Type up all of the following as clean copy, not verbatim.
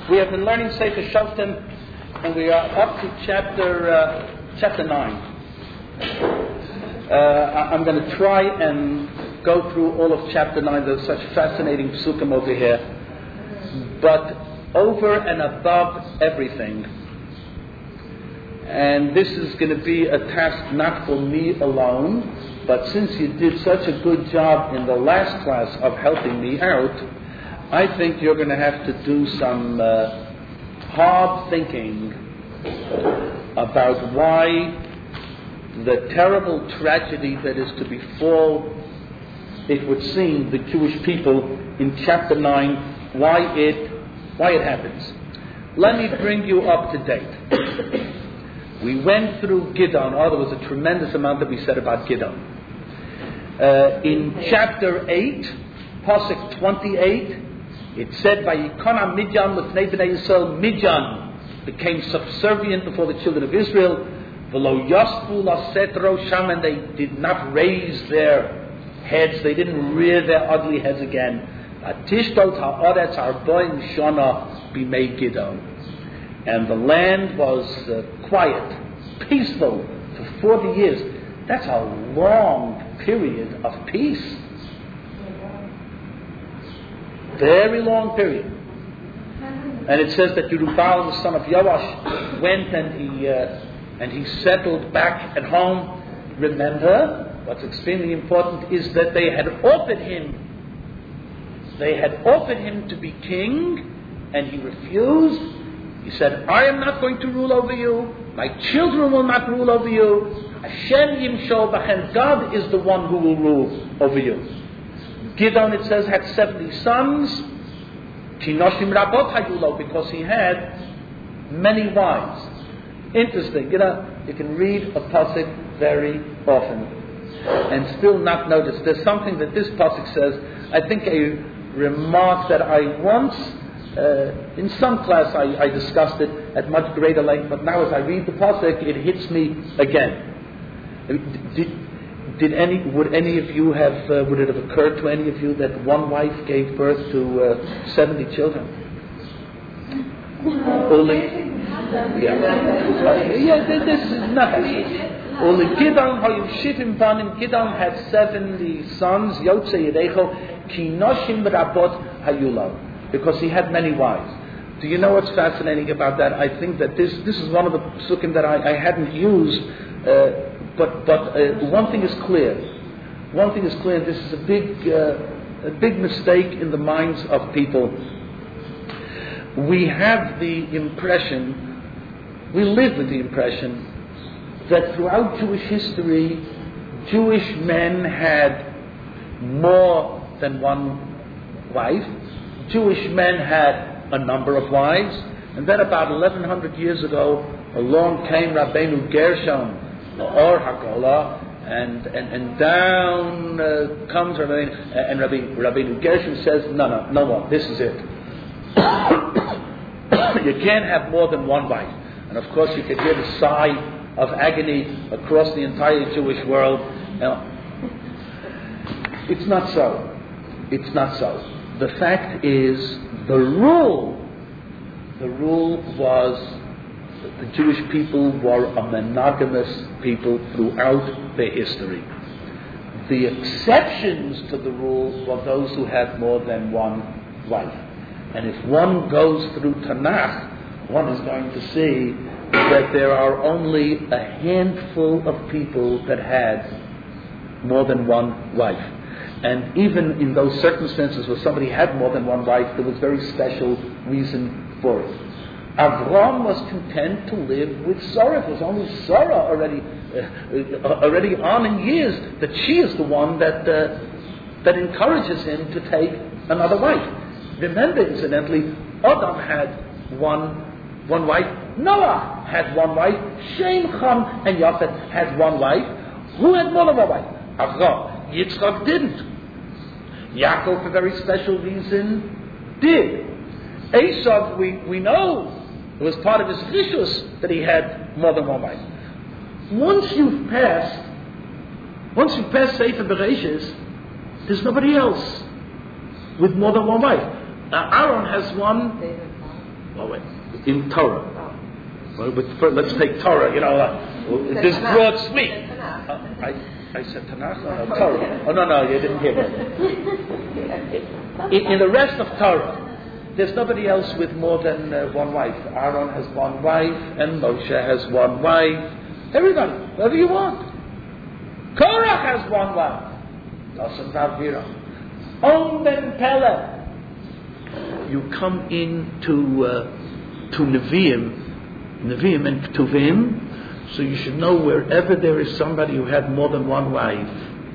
We have been learning Sefer Shoftim, and we are up to chapter 9. I'm going to try and go through all of chapter 9. There's such fascinating psukim over here. But over and above everything, and this is going to be a task not for me alone, but since you did such a good job in the last class of helping me out, I think you're going to have to do some hard thinking about why the terrible tragedy that is to befall, it would seem, the Jewish people in chapter 9, why it happens. Let me bring you up to date. We went through Gidon. There was a tremendous amount that we said about Gidon. In chapter 8, Pasuk 28, it said, "Vayikona Midyan l'fnei bnei Yisrael." Midyan became subservient before the children of Israel. V'lo yaspu laset rosham, and they did not raise their heads. They didn't rear their ugly heads again. Atishtot ha'aretz arboim shana b'mei Gidon, and the land was quiet, peaceful for 40 years. That's a long period of peace. Very long period. And it says that Yerubbaal, the son of Yoash, went and he settled back at home. Remember, what's extremely important is that they had offered him to be king, and he refused. He said, "I am not going to rule over you. My children will not rule over you. Hashem yimshol bachem." God is the one who will rule over you. Gidon, it says, had 70 sons. Kinoshim rabot hayulo, because he had many wives. Interesting. You can read a pasuk very often and still not notice. There's something that this pasuk says. I think a remark that I once, in some class I discussed it at much greater length, but now as I read the pasuk, it hits me again. Would any of you would it have occurred to any of you that one wife gave birth to 70 children? This is nothing. Only Gidon Hayushivim Banim. Gidon had 70 sons. Yotze Yerecho Kinoshim Rabot Hayulo, because he had many wives. Do you know what's fascinating about that? I think that this is one of the psukim that I hadn't used. But one thing is clear. One thing is clear. This is a big mistake in the minds of people. We have the impression, we live with the impression, that throughout Jewish history, Jewish men had more than one wife. Jewish men had a number of wives. And then about 1100 years ago, along came Rabbeinu Gershon, or Hagolah, and down comes Rabbeinu Gershon says, no more, this is it. You can't have more than one wife. And of course you could hear the sigh of agony across the entire Jewish world. Now, it's not so. It's not so. The fact is, the rule was that the Jewish people were a monogamous people throughout their history. The exceptions to the rule were those who had more than one wife. And if one goes through Tanakh, one is going to see that there are only a handful of people that had more than one wife. And even in those circumstances where somebody had more than one wife, there was very special reason for it. Avram was content to live with Sarah. It was only Sarah already on in years that she is the one that encourages him to take another wife. Remember, incidentally, Adam had one wife. Noah had one wife. Shem, Ham, and Yafet had one wife. Who had more than one wife? Avram. Yitzchak didn't. Yaakov, for very special reason, did. Esav, we know, it was part of his rishus that he had more than one wife. Once you've passed Sefer Bereshis, there's nobody else with more than one wife. Aaron has one Well, wait. In Torah. Well, but let's take Torah. This broad sweep. I said Tanakh. No, Torah. Oh no, you didn't hear me. In the rest of Torah, there's nobody else with more than one wife. Aaron has one wife, and Moshe has one wife. Everybody, whatever you want. Korach has one wife. Doesn't have Vira. Om ben Pele. You come into Nevi'im and Ketuvim, so you should know wherever there is somebody who had more than one wife,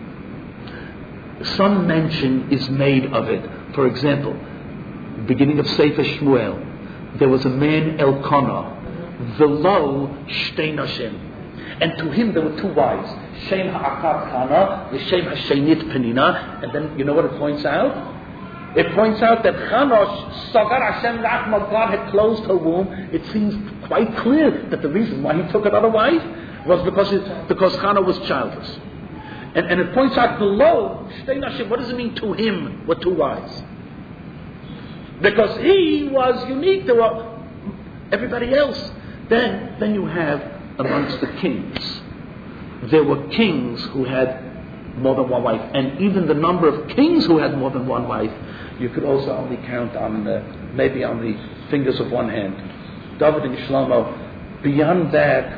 some mention is made of it. For example, beginning of Sefer Shmuel, there was a man Elkanah, velo shtei nashim, and to him there were two wives, Shem ha'akat Chana, the Shem ha'shenit Penina, and then you know what it points out? It points out that Chana, Sagar Hashem Rachma, God had closed her womb. It seems quite clear that the reason why he took another wife was because Chana was childless. And it points out below, Shtei Nashim, what does it mean to him with two wives? Because he was unique to everybody else. Then you have amongst the kings, there were kings who had more than one wife, and even the number of kings who had more than one wife, you could also only count on maybe on the fingers of one hand. David and Shlomo. Beyond that,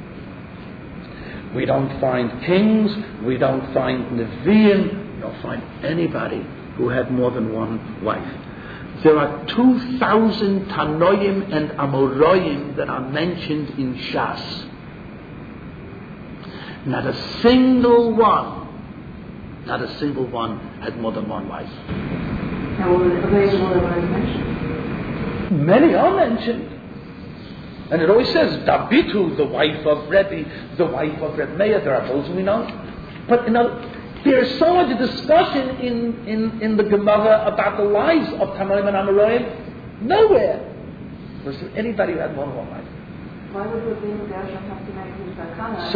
we don't find kings, we don't find Nevi'im, we don't find anybody who had more than one wife. There are 2,000 Tanoim and Amoraim that are mentioned in Shas. Not a single one had more than one wife. Now, are they mentioned? Many are mentioned. And it always says, Dabitu, the wife of Rebbe, the wife of Reb Meir. There are those we know. But there is so much discussion in the Gemara about the lives of Tanoim and Amoraim. Nowhere was there anybody who had more than one wife. Why would Rabbeinu Gershom have to make his Takana?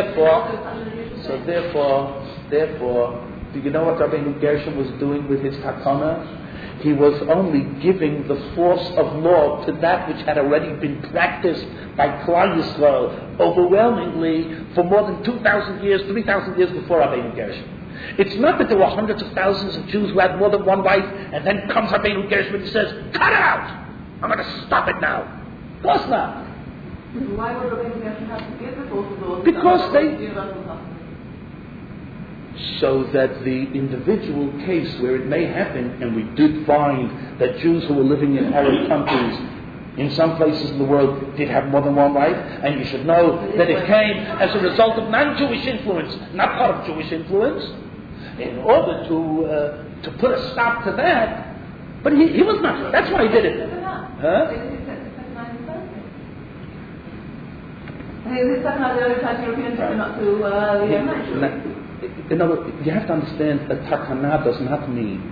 So therefore, do you know what Rabbeinu Gershom was doing with his Takana? He was only giving the force of law to that which had already been practiced by Klal Yisrael overwhelmingly for more than 2,000 years, 3,000 years before Rabbeinu Gershom. It's not that there were hundreds of thousands of Jews who had more than one wife, and then comes Rabbeinu Gershom and says, "Cut it out! I'm going to stop it now." Of course not. Why would Rabbeinu Gershom have to give the force of law? Because so that the individual case where it may happen, and we did find that Jews who were living in Arab countries in some places in the world did have more than one wife, and you should know that it came as a result of non-Jewish influence, not part of Jewish influence, in order to put a stop to that. But he was not. That's why he did it. Huh? In other words, you have to understand that takana does not mean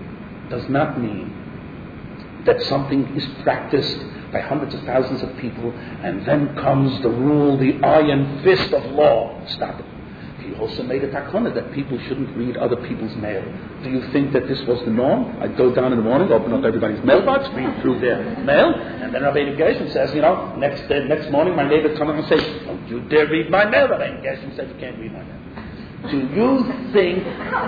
that something is practiced by hundreds of thousands of people and then comes the rule, the iron fist of law. Stop it. He also made a takana that people shouldn't read other people's mail. Do you think that this was the norm? I'd go down in the morning, open up everybody's mailbox, read through their mail, and then Rabbeinu Gershom says, next morning my neighbor comes and says, "Don't you dare read my mail." Rabbeinu Gershom says, "You can't read my mail." Do you think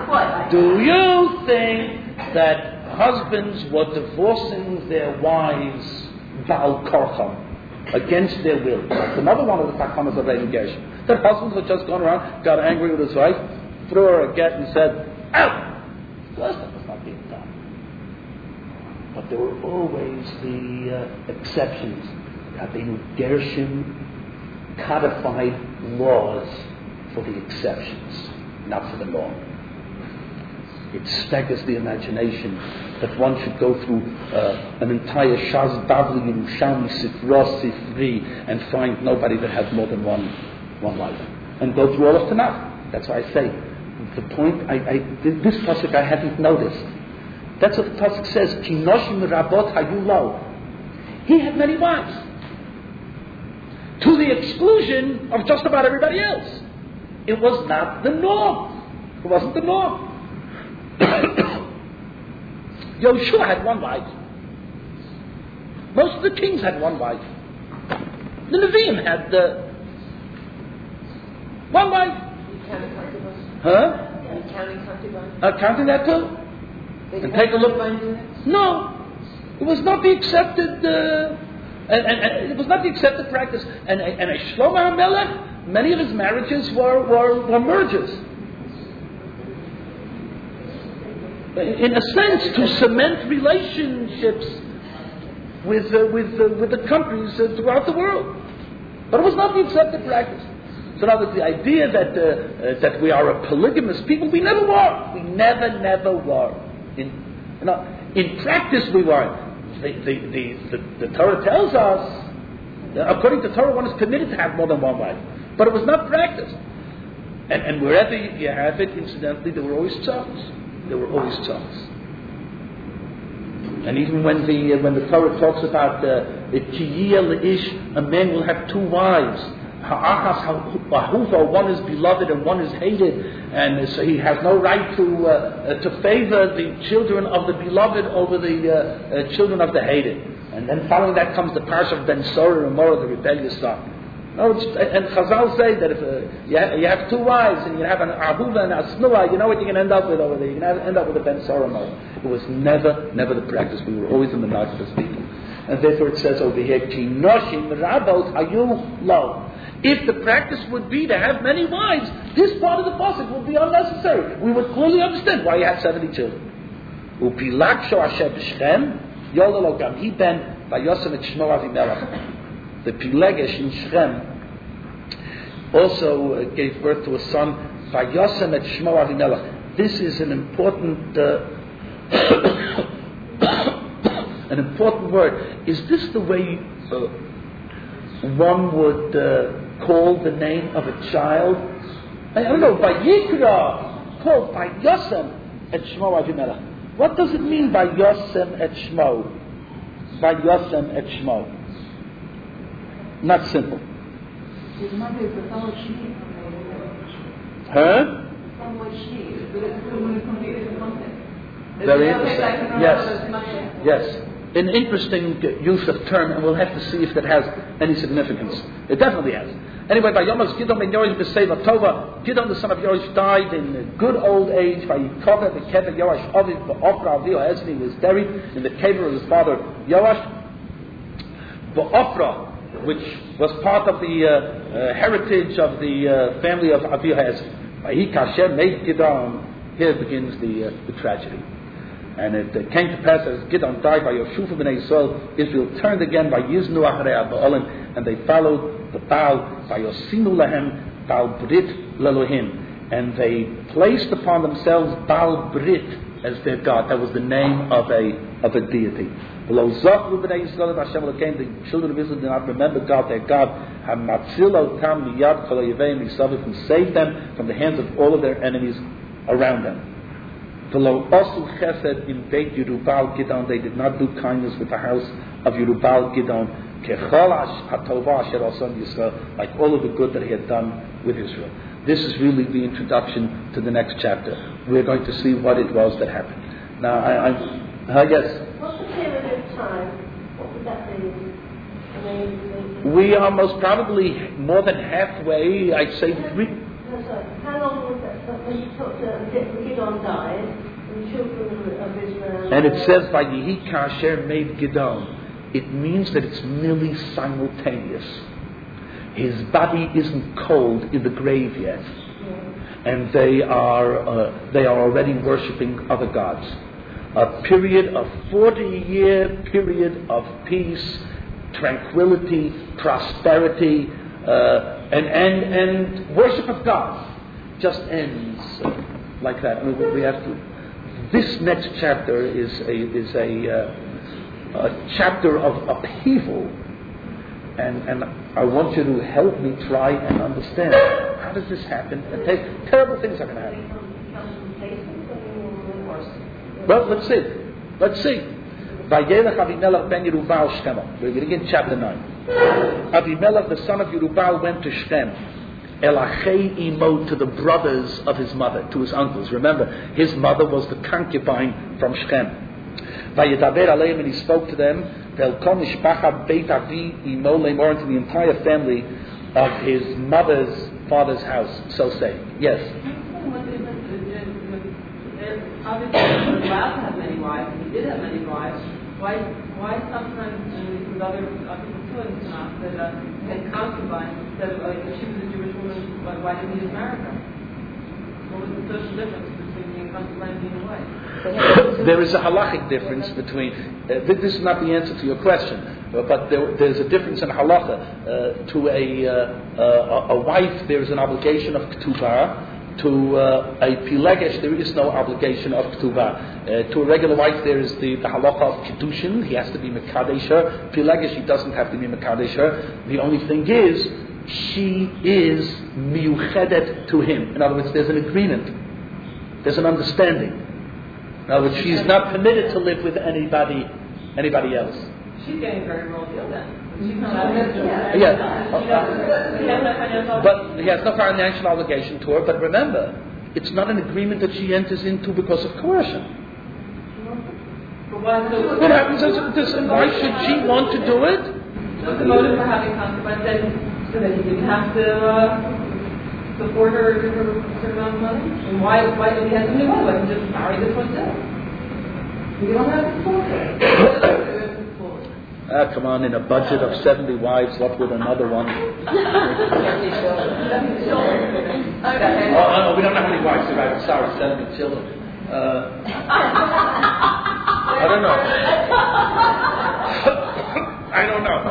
that husbands were divorcing their wives Baal Korcham against their will? That's another one of the takanas of Rabbeinu Gershom. That husbands had just gone around, got angry with his wife, threw her a get and said, "Out!" Of course that was not being done. But there were always the exceptions. Rabbeinu Gershom codified laws for the exceptions, not for the norm. It staggers the imagination that one should go through an entire Shas Bavli, Yerushalmi, Sifra, Sifri, and find nobody that has more than one wife, and go through all of Tanakh. That's why I say the point. This pasuk I hadn't noticed. That's what the pasuk says. Kinoshim rabot hayu lo. He had many wives, to the exclusion of just about everybody else. It was not the norm. It wasn't the norm. Yoshua had one wife. Most of the kings had one wife. The Nevi'im had one wife. Huh? Counting that too? And take a look. No, it was not the accepted, and it was not the accepted practice. And Shlomo HaMelech, many of his marriages were mergers. In a sense, to cement relationships with the countries throughout the world. But it was not the accepted practice. So now the idea that we are a polygamous people, we never were. We never were. In practice, we weren't. The Torah tells us, according to Torah, one is permitted to have more than one wife. But it was not practiced. And wherever you have it, incidentally, there were always tzarts. And even when the Torah talks about Kiyiyah Le'ish, a man will have two wives. One is beloved and one is hated, and so he has no right to favor the children of the beloved over the children of the hated. And then following that comes the parsha of Ben Sora and Mora, the rebellious son. And Chazal say that if you have two wives and you have an Ahuva and a Snua, you know what you're going to end up with over there. You're going to end up with a Ben Sora Mora. It was never the practice. We were always in the monogamous people. And therefore it says over here, Ki noshim rabot hayu lo. If the practice would be to have many wives, this part of the pasuk would be unnecessary. We would clearly understand why you had 70 children. Upilaksho Hashem b'Shechem, Yololo gam hi ben vayosem et Shmo Avimelech. The Pilegesh in Shechem also gave birth to a son, vayosem et Shmo Avimelech. This is an important an important word. Is this the way one would call the name of a child? I don't know. Vayikra, called by Yosem et Shmo Avimelech. What does it mean by Yosem et Shmo? By Yosem et Shmo. Not simple. Huh? Very interesting. Yes. An interesting use of term, and we'll have to see if that has any significance. It definitely has. Anyway, by Yomas Gidon ben Yoash b'Seva Tova, Gidon the son of Yoash died in a good old age. By Yikova the Kever Yoash Ovid Ba'Ofra Avio Esni was buried in the kever of his father Yoash. Ba'Ofra, which was part of the heritage of the family of Avio Esni. By Hikashem made Gidon. Here begins the tragedy. And it came to pass as Gidon died by Yoshufa b'nei Yisrael, Israel turned again by Yiznu Acharei Ba'olim, and they followed the Baal by Yosinu Lahem Baal Brit Lelohim, and they placed upon themselves Baal Brit as their God. That was the name of a deity. The children of Israel did not remember God, their God, who saved them from the hands of all of their enemies around them. They did not do kindness with the house of Yerubal Gidon, like all of the good that he had done with Israel. This is really the introduction to the next chapter. We're going to see what it was that happened. Now, I guess. What's the period of time? What would that be? We are most probably more than halfway, I'd say. How long was that? When you took Gidon died, and the children of Israel. And it says by Yehi Kasher made Gidon. It means that it's nearly simultaneous. His body isn't cold in the grave yet, and they are already worshiping other gods. A period of 40-year period of peace, tranquility, prosperity, and worship of God just ends like that. I mean, we have to. This next chapter is a chapter of upheaval, and I want you to help me try and understand how does this happen. And terrible things are going to happen. Well, let's see. Vayelech Avimelech ben Yerubal Shchema. We're beginning in chapter 9. Avimelech, the son of Yerubal, went to Shechem. Elachei imo, to the brothers of his mother, to his uncles. Remember, his mother was the concubine from Shechem. Vayedaber aleim, and he spoke to them. Vel kol mishpacha beit avi imo lemor, to the entire family of his mother's father's house. So say, yes. Obviously, he was allowed to have many wives. He did have many wives. Why sometimes, and with other people too in Tanakh, that had concubines instead of, if she was a Jewish woman, why didn't he just marry her? What was the social difference between being a concubine and being a wife? There is a halachic difference between. This is not the answer to your question, but there's a difference in halacha. To a wife, there is an obligation of ketubah. To a pilegesh, there is no obligation of ketubah. To a regular wife, there is the halacha of kedushin. He has to be mekadesher. Pilegesh, he doesn't have to be mekadesher. The only thing is, she is miyuchedet to him. In other words, there's an agreement. There's an understanding. In other words, she's not permitted to live with anybody else. She's getting a very real deal then. But he has no financial obligation to her. But remember, it's not an agreement that she enters into because of coercion. What happens is, why should she want to do it? What's the motive for having concubines? So that he didn't have to support her or give her a certain amount of money? And why did he have so many wives? Why didn't he just marry this one too? You don't have to support her. Come on, in a budget of 70 wives, what would another one? We don't know how many wives there are. Sorry, 70 children. I don't know. I don't know.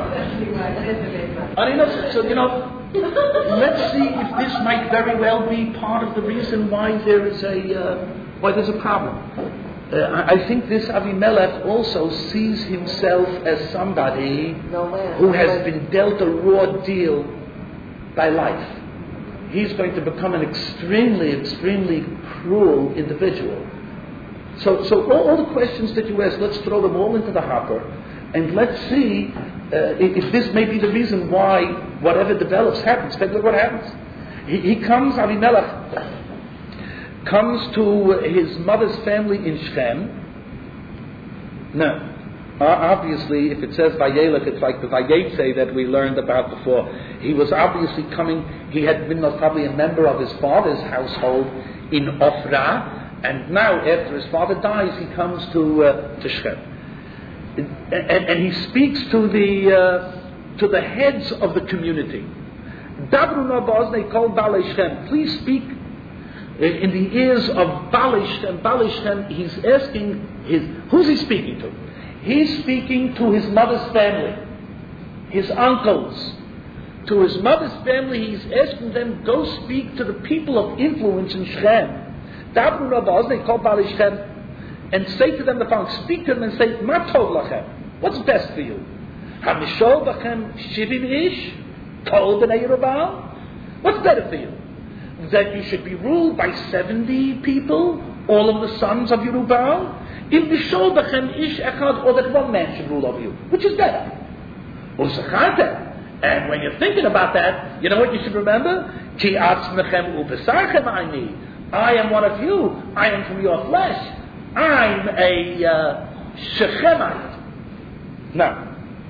So, let's see if this might very well be part of the reason why there's a problem. I think this Avimelech also sees himself as somebody who has been dealt a raw deal by life. He's going to become an extremely, extremely cruel individual. So all the questions that you ask, let's throw them all into the hopper, and let's see if this may be the reason why whatever develops happens. Take a look what happens. Avimelech comes to his mother's family in Shechem. Now, obviously, if it says Vayelech, it's like the Vayetze that we learned about before. He was obviously coming, he had been most probably a member of his father's household in Ophrah, and now, after his father dies, he comes to Shechem. And he speaks to the heads of the community. Dabru nabaz, they call Balei Shechem. Please speak in the ears of Balei Shechem. Balei Shechem, he's asking who's he speaking to? He's speaking to his mother's family, his uncles. To his mother's family, he's asking them, go speak to the people of influence in Shechem. Dabru nabaz, they call Balei Shechem, and say to them the following. Speak to them and say, Ma tov lachem, what's best for you? Hamishol b'chem shivim ish, kol b'nei Yerubal? What's better for you? That you should be ruled by 70 people, all of the sons of Yerubal? Im b'shol b'chem ish echad, or that one man should rule over you? Which is better? Usachate. And when you're thinking about that, you know what you should remember? Ki atzmechem ubesarchem ani. I am one of you. I am from your flesh. I'm a Shechemite. Now,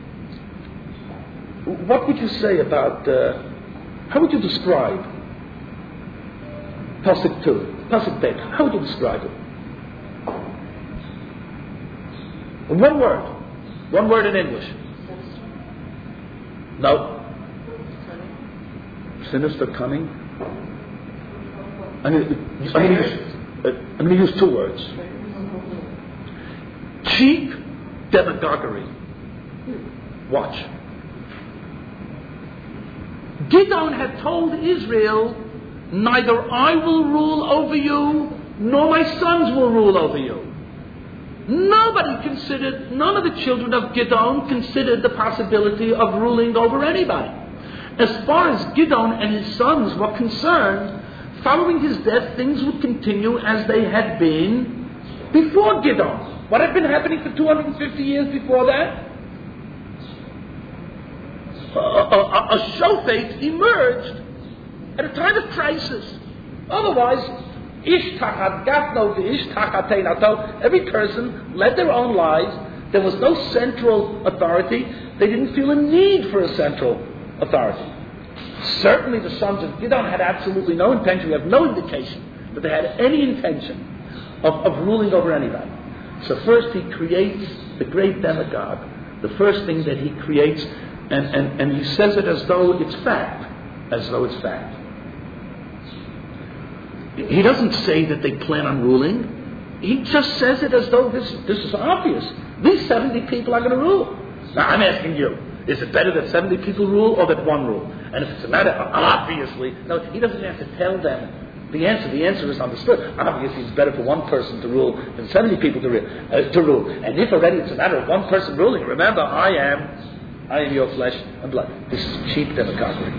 what would you say about, how would you describe Pasuk 2, Pasuk Bet? How would you describe it? In one word in English. No. Sinister, cunning. I'm going to use 2 words. Cheap demagoguery. Watch. Gideon had told Israel, neither I will rule over you, nor my sons will rule over you. None of the children of Gideon considered the possibility of ruling over anybody. As far as Gideon and his sons were concerned, following his death, things would continue as they had been before Gideon. What had been happening for 250 years before that? A shofet emerged at a time of crisis. Otherwise, Ish tachat gatno v'ish tachat teinato. Every person led their own lives. There was no central authority. They didn't feel a need for a central authority. Certainly the sons of Gidon had absolutely no intention. We have no indication that they had any intention of ruling over anybody. So first he creates the great demagogue. The first thing that he creates, and he says it as though it's fact. As though it's fact. He doesn't say that they plan on ruling. He just says it as though this is obvious. These 70 people are going to rule. Now I'm asking you, is it better that 70 people rule or that one rule? And if it's a matter of obviously, no, he doesn't have to tell them the answer. The answer is understood. Obviously it's better for one person to rule than 70 people to rule. And if already it's a matter of one person ruling, remember, I am your flesh and blood. This is cheap demagoguery.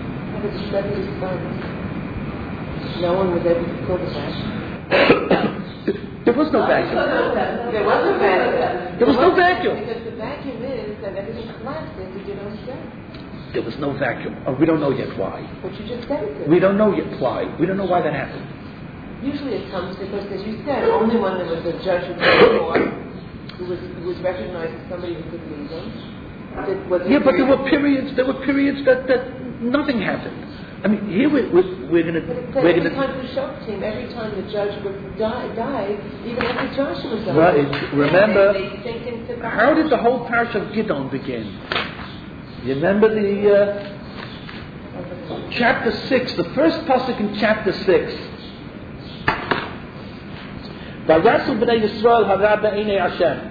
No one was able to fill the vacuum. There was no vacuum. There was a vacuum. There was no vacuum. Because the vacuum is that everything collapsed into Gideon's death. There was no vacuum. We don't know yet why. But you just said it. We don't know yet why. We don't know why that happened. Usually it comes because, as you said, only when there was a judge who was recognized as somebody who could lead them. But there were periods that nothing happened. I mean, here we're going to. Every time the show team, every time the judge died, even after Joshua died. Right. Remember, they how did the whole parish of Gideon begin? You remember the chapter 6, the first pasuk in chapter 6. Vayasu b'nei Yisrael hara b'einei Hashem.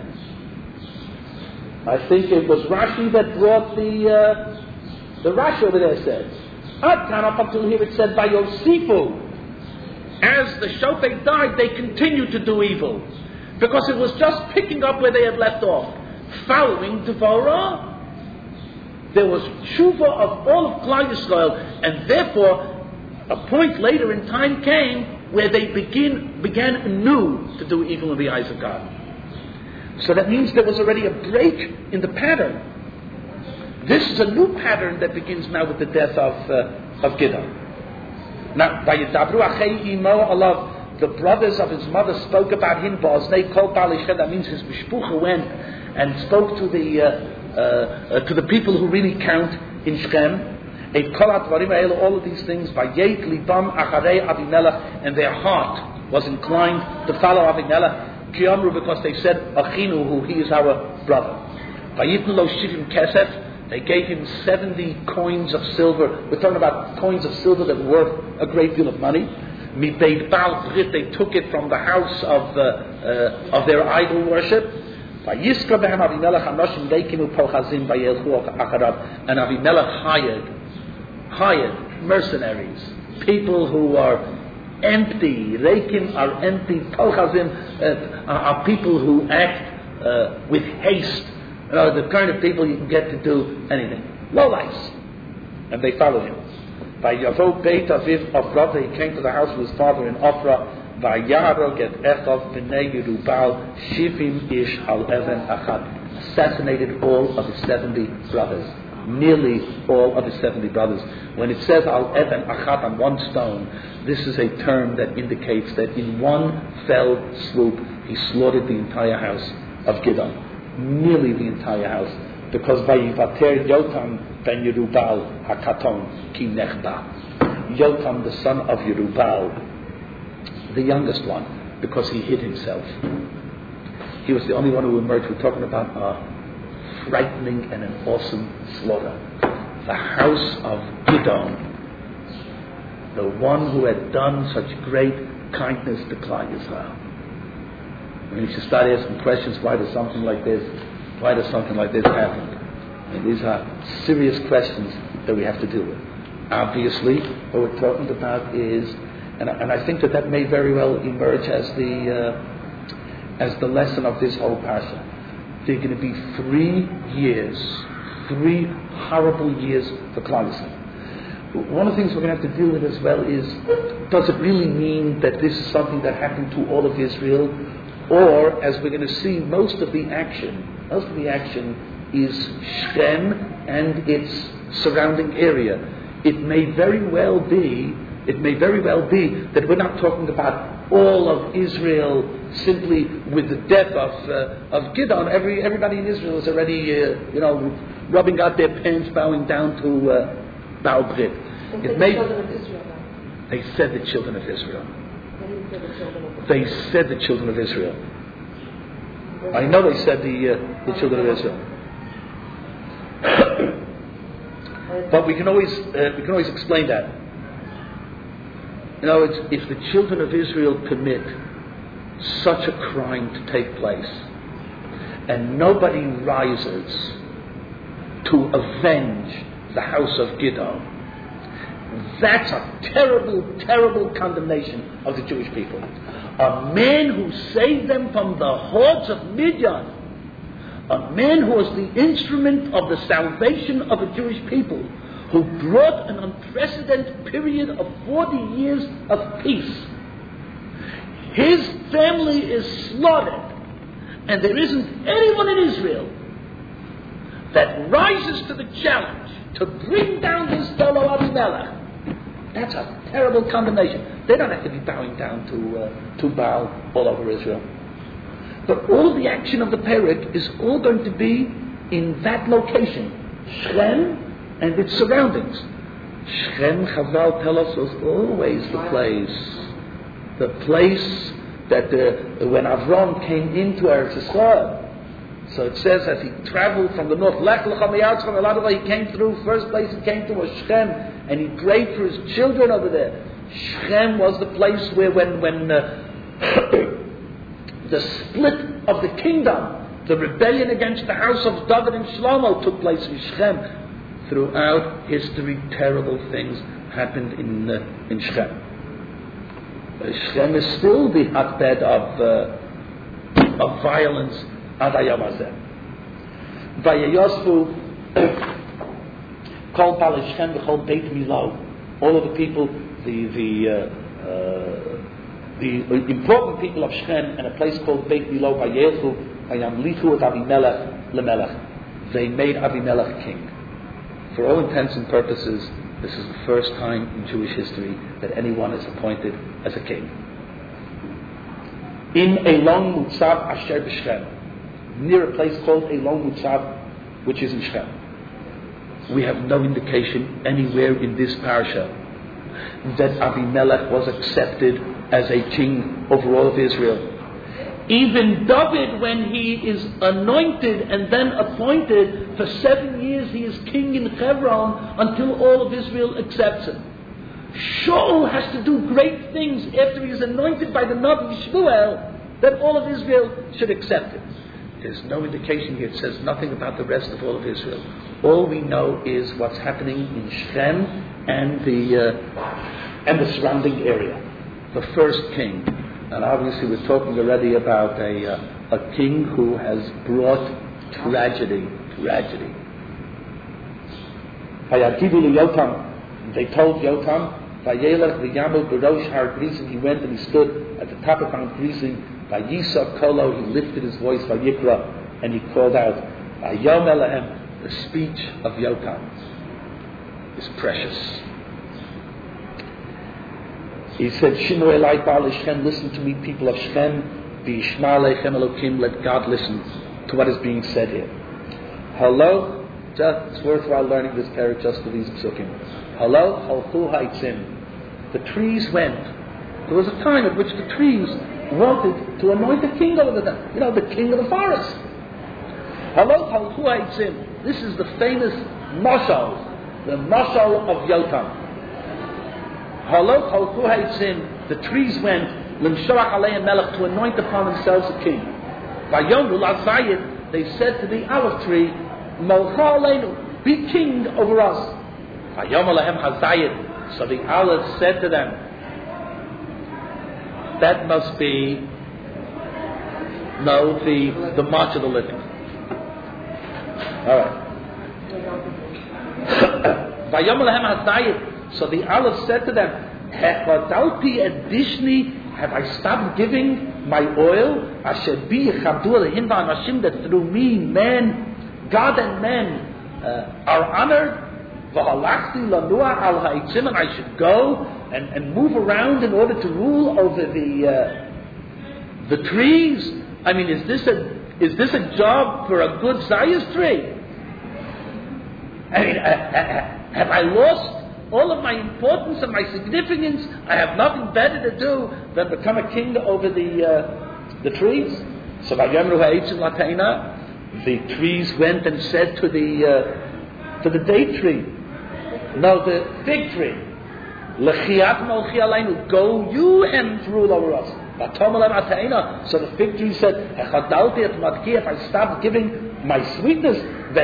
I think it was Rashi that brought the Rashi over there says. Up until here it said by Yosifu. As the Shofet died, they continued to do evil. Because it was just picking up where they had left off. Following Devorah. There was tshuva of all of Klal Yisrael, and therefore a point later in time came where they began anew to do evil in the eyes of God. So that means there was already a break in the pattern. This is a new pattern that begins now with the death of Gideon. Now, Vayidabru achei imo alav, the brothers of his mother spoke about him. Ba'aznei kol ba'al Shechem, that means his mishpucha went and spoke to the people who really count in Shechem. All of these things, Vayet libam acharei Avimelech, and their heart was inclined to follow Avimelech. Kiyamru, because they said Achinu, who he is our brother. Vayitnu lo shivim kesef. They gave him 70 coins of silver. We're talking about coins of silver that were worth a great deal of money. Mibeit Baal Brit, they took it from the house of their idol worship. And Avimelech hired mercenaries, people who are empty. Reikim are empty. Kolchazim are people who act with haste. The kind of people you can get to do anything. Lowlifes. And they followed him. By Yavo Beit Aviv Ofra, he came to the house of his father in Ofra. By Yarog et Echov B'nei Yerubal Shivim Ish Al Even Achad. Assassinated all of his 70 brothers. Nearly all of his 70 brothers. When it says Al Even Achad, on one stone, this is a term that indicates that in one fell swoop he slaughtered the entire house of Gideon. Nearly the entire house, because Vayivater Yotam ben Yerubal Hakaton ki nechba. Yotam, the son of Yerubal, the youngest one, because he hid himself. He was the only one who emerged. We're talking about a frightening and an awesome slaughter. The house of Gideon, the one who had done such great kindness to Klal Yisrael. When you should start asking questions, why does something like this happen? And these are serious questions that we have to deal with. Obviously, what we're talking about is, and I think that may very well emerge as the lesson of this whole parsha. There are going to be 3 horrible years for Klal Yisrael. One of the things we're going to have to deal with as well is, does it really mean that this is something that happened to all of Israel? Or, as we're going to see, most of the action is Shechem and its surrounding area. It may very well be that we're not talking about all of Israel simply with the death of Gideon. Everybody in Israel is already, rubbing out their pants, bowing down to Baal Brit. They said the children of Israel. They said the children of Israel. I know they said the children of Israel. But we can always explain that. If the children of Israel permit such a crime to take place, and nobody rises to avenge the house of Gideon, that's a terrible, terrible condemnation of the Jewish people. A man who saved them from the hordes of Midian, a man who was the instrument of the salvation of the Jewish people, who brought an unprecedented period of 40 years of peace. His family is slaughtered, and there isn't anyone in Israel that rises to the challenge to bring down his fellow Abimelech. That's a terrible condemnation. They don't have to be bowing down to Baal all over Israel. But all the action of the Perek is all going to be in that location, Shechem and its surroundings. Shechem, Chazal tell us, was always the place that when Avram came into Eretz Yisrael. So it says as he traveled from the north, he came through, first place he came to was Shechem, and he prayed for his children over there. Shechem was the place where when the split of the kingdom, the rebellion against the house of David and Shlomo took place in Shechem. Throughout history, terrible things happened in Shechem. Shechem is still the hotbed of violence. Ad hayom hazeh. Vayayosfu kol balei Shechem v'chol Beit Milo. All of the people, the important people of Shechem, and a place called Beit Milo, Vayelchu vayamlichu et Abimelech lemelech. They made Abimelech king. For all intents and purposes, this is the first time in Jewish history that anyone is appointed as a king. In Elon Mutzav Asher b'Shechem, near a place called Elon Mutzav, which is in Shechem. We have no indication anywhere in this parasha that Abimelech was accepted as a king over all of Israel. Even David, when he is anointed and then appointed, for 7 years he is king in Hebron until all of Israel accepts him. Shaul has to do great things after he is anointed by the Navi Shmuel that all of Israel should accept him. There's no indication here. It says nothing about the rest of all of Israel. All we know is what's happening in Shechem and the surrounding area. The first king. And obviously we're talking already about a king who has brought tragedy. They told Yotam, he went and he stood at the top of Mount Gerizim. Vayisa Kolo, he lifted his voice, Vayikra, and he called out, Vayom Elahem. The speech of Yotam is precious. He said, Shinu Elai Ba'al Shechem, listen to me, people of Shechem, V'yishma Aleichem Elokim, let God listen to what is being said here. Hello, it's worthwhile learning this parasha just for these psukim. Hello, Halchu Haitzim. The trees went. There was a time at which the trees wanted to anoint a king over them. The king of the forest. Hello, Halchu Haitzim. This is the famous mashal, the mashal of Yotam. Hello, Halchu Haitzim. The trees went L'mshorach Aleim Melech, to anoint upon themselves a king. Vayomru L'Azayit, they said to the olive tree, Malcha Aleinu, be king over us. Vayom Alehem Hazayit. So the olive said to them, that must be the march of the living. All right. Vayom Alehem Hazayit. So the olive said to them, Hechadalpi Edishni, have I stopped giving my oil? Asher bi chabdu alehim v'anashim, that through me, man, God and men are honored. V'halachti lanua al ha'itzim, and I should go and move around in order to rule over the trees. I mean, is this a job for a good zayas tree? I mean, have I lost all of my importance and my significance? I have nothing better to do than become a king over the trees. So the trees went and said to the date tree, no, the fig tree, go you and rule over us. So the fig tree said, if I stop giving my sweetness,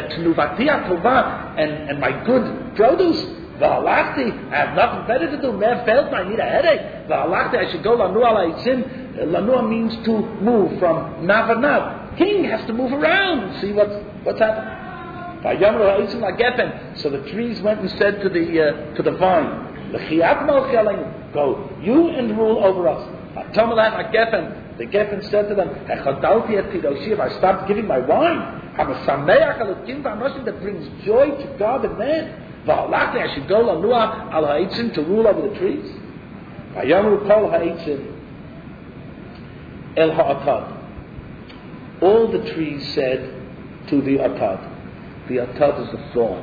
and my good produce, I have nothing better to do. I need a headache. I should go lanua la'itzim. Lanua means to move from nav and nav. King has to move around and see what's happening. So the trees went and said to the vine, go you and rule over us. The Geffen said to them, if I stop giving my wine, I'm a that brings joy to God and man. I should go lanua al ha'itzim to rule over the trees. El ha'atad. All the trees said to the atad. The atad is the thorn.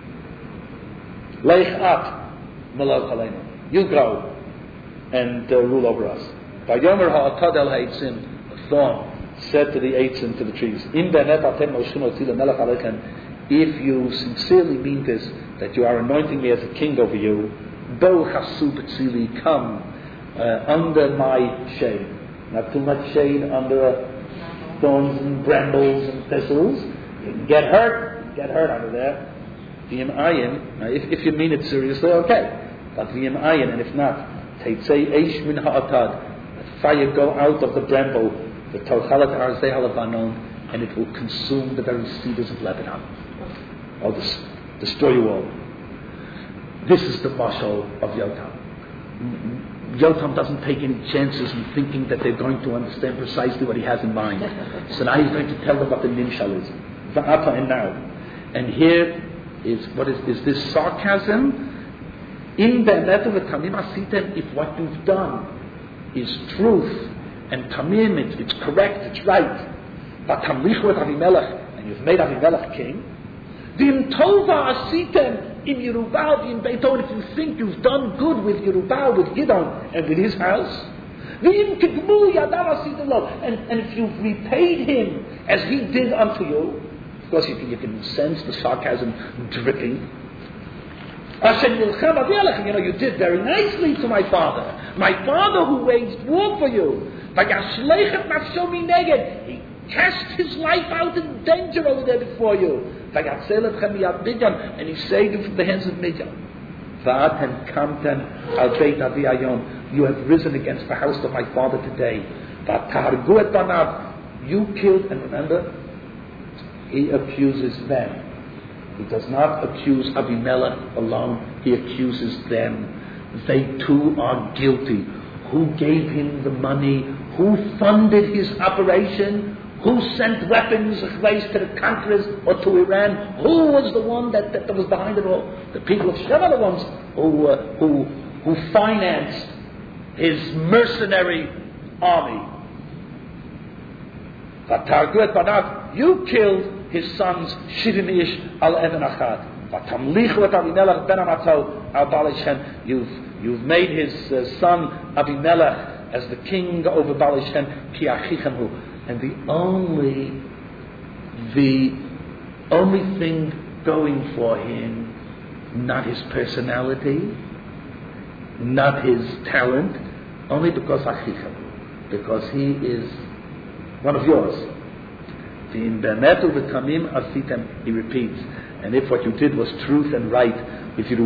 Leich at malach aleinu. You go and rule over us. Vayomer ha'atad el ha'itzim. The thorn said to the eitzim, to the trees. In benet atem moshim oti lemelech alechem. If you sincerely mean this, that you are anointing me as a king over you, bo chasu b'tzili, come under my shade. Not too much shade under thorns and brambles and thistles. You can get hurt under there. V'yim ayin, if you mean it seriously, okay. But v'yim ayin, and if not, teitzei eish min ha'atad, let fire go out of the bramble, the tochalat arzei halavanon, and it will consume the very cedars of Lebanon. Or destroy you all. This is the mashal of Yotam. Yotam doesn't take any chances in thinking that they're going to understand precisely what he has in mind. So now he's going to tell them what the nimshal is. Va'ata and now. And here is this sarcasm? In be'emet u'tamim asitem, if what you've done is truth and tamim, it's correct, it's right. V'tamlichu et Avimelech, and you've made Avimelech king. V'im tova asitem in Yerubal, v'im Beiton, if you think you've done good with Yerubal, with Gidon, and with his house, v'im kidmu yadav asitem lo, and if you've repaid him as he did unto you, of course you can sense the sarcasm dripping. You did very nicely to my father who waged war for you. He cast his life out in danger over there before you. And he saved you from the hands of Midian. You have risen against the house of my father today. You killed, and remember, he accuses them. He does not accuse Abimelech alone. He accuses them. They too are guilty. Who gave him the money? Who funded his operation? Who sent weapons to the countries or to Iran? Who was the one that was behind it all? The people of Shem are the ones who financed his mercenary army. You killed his sons Shivim Ish al Even Achad. You've made his son Abimelech as the king over Baal Shem Ki Achichem. And the only thing going for him, not his personality, not his talent, only because Achichem, because he is one of yours. He repeats, and if what you did was truth and right, if you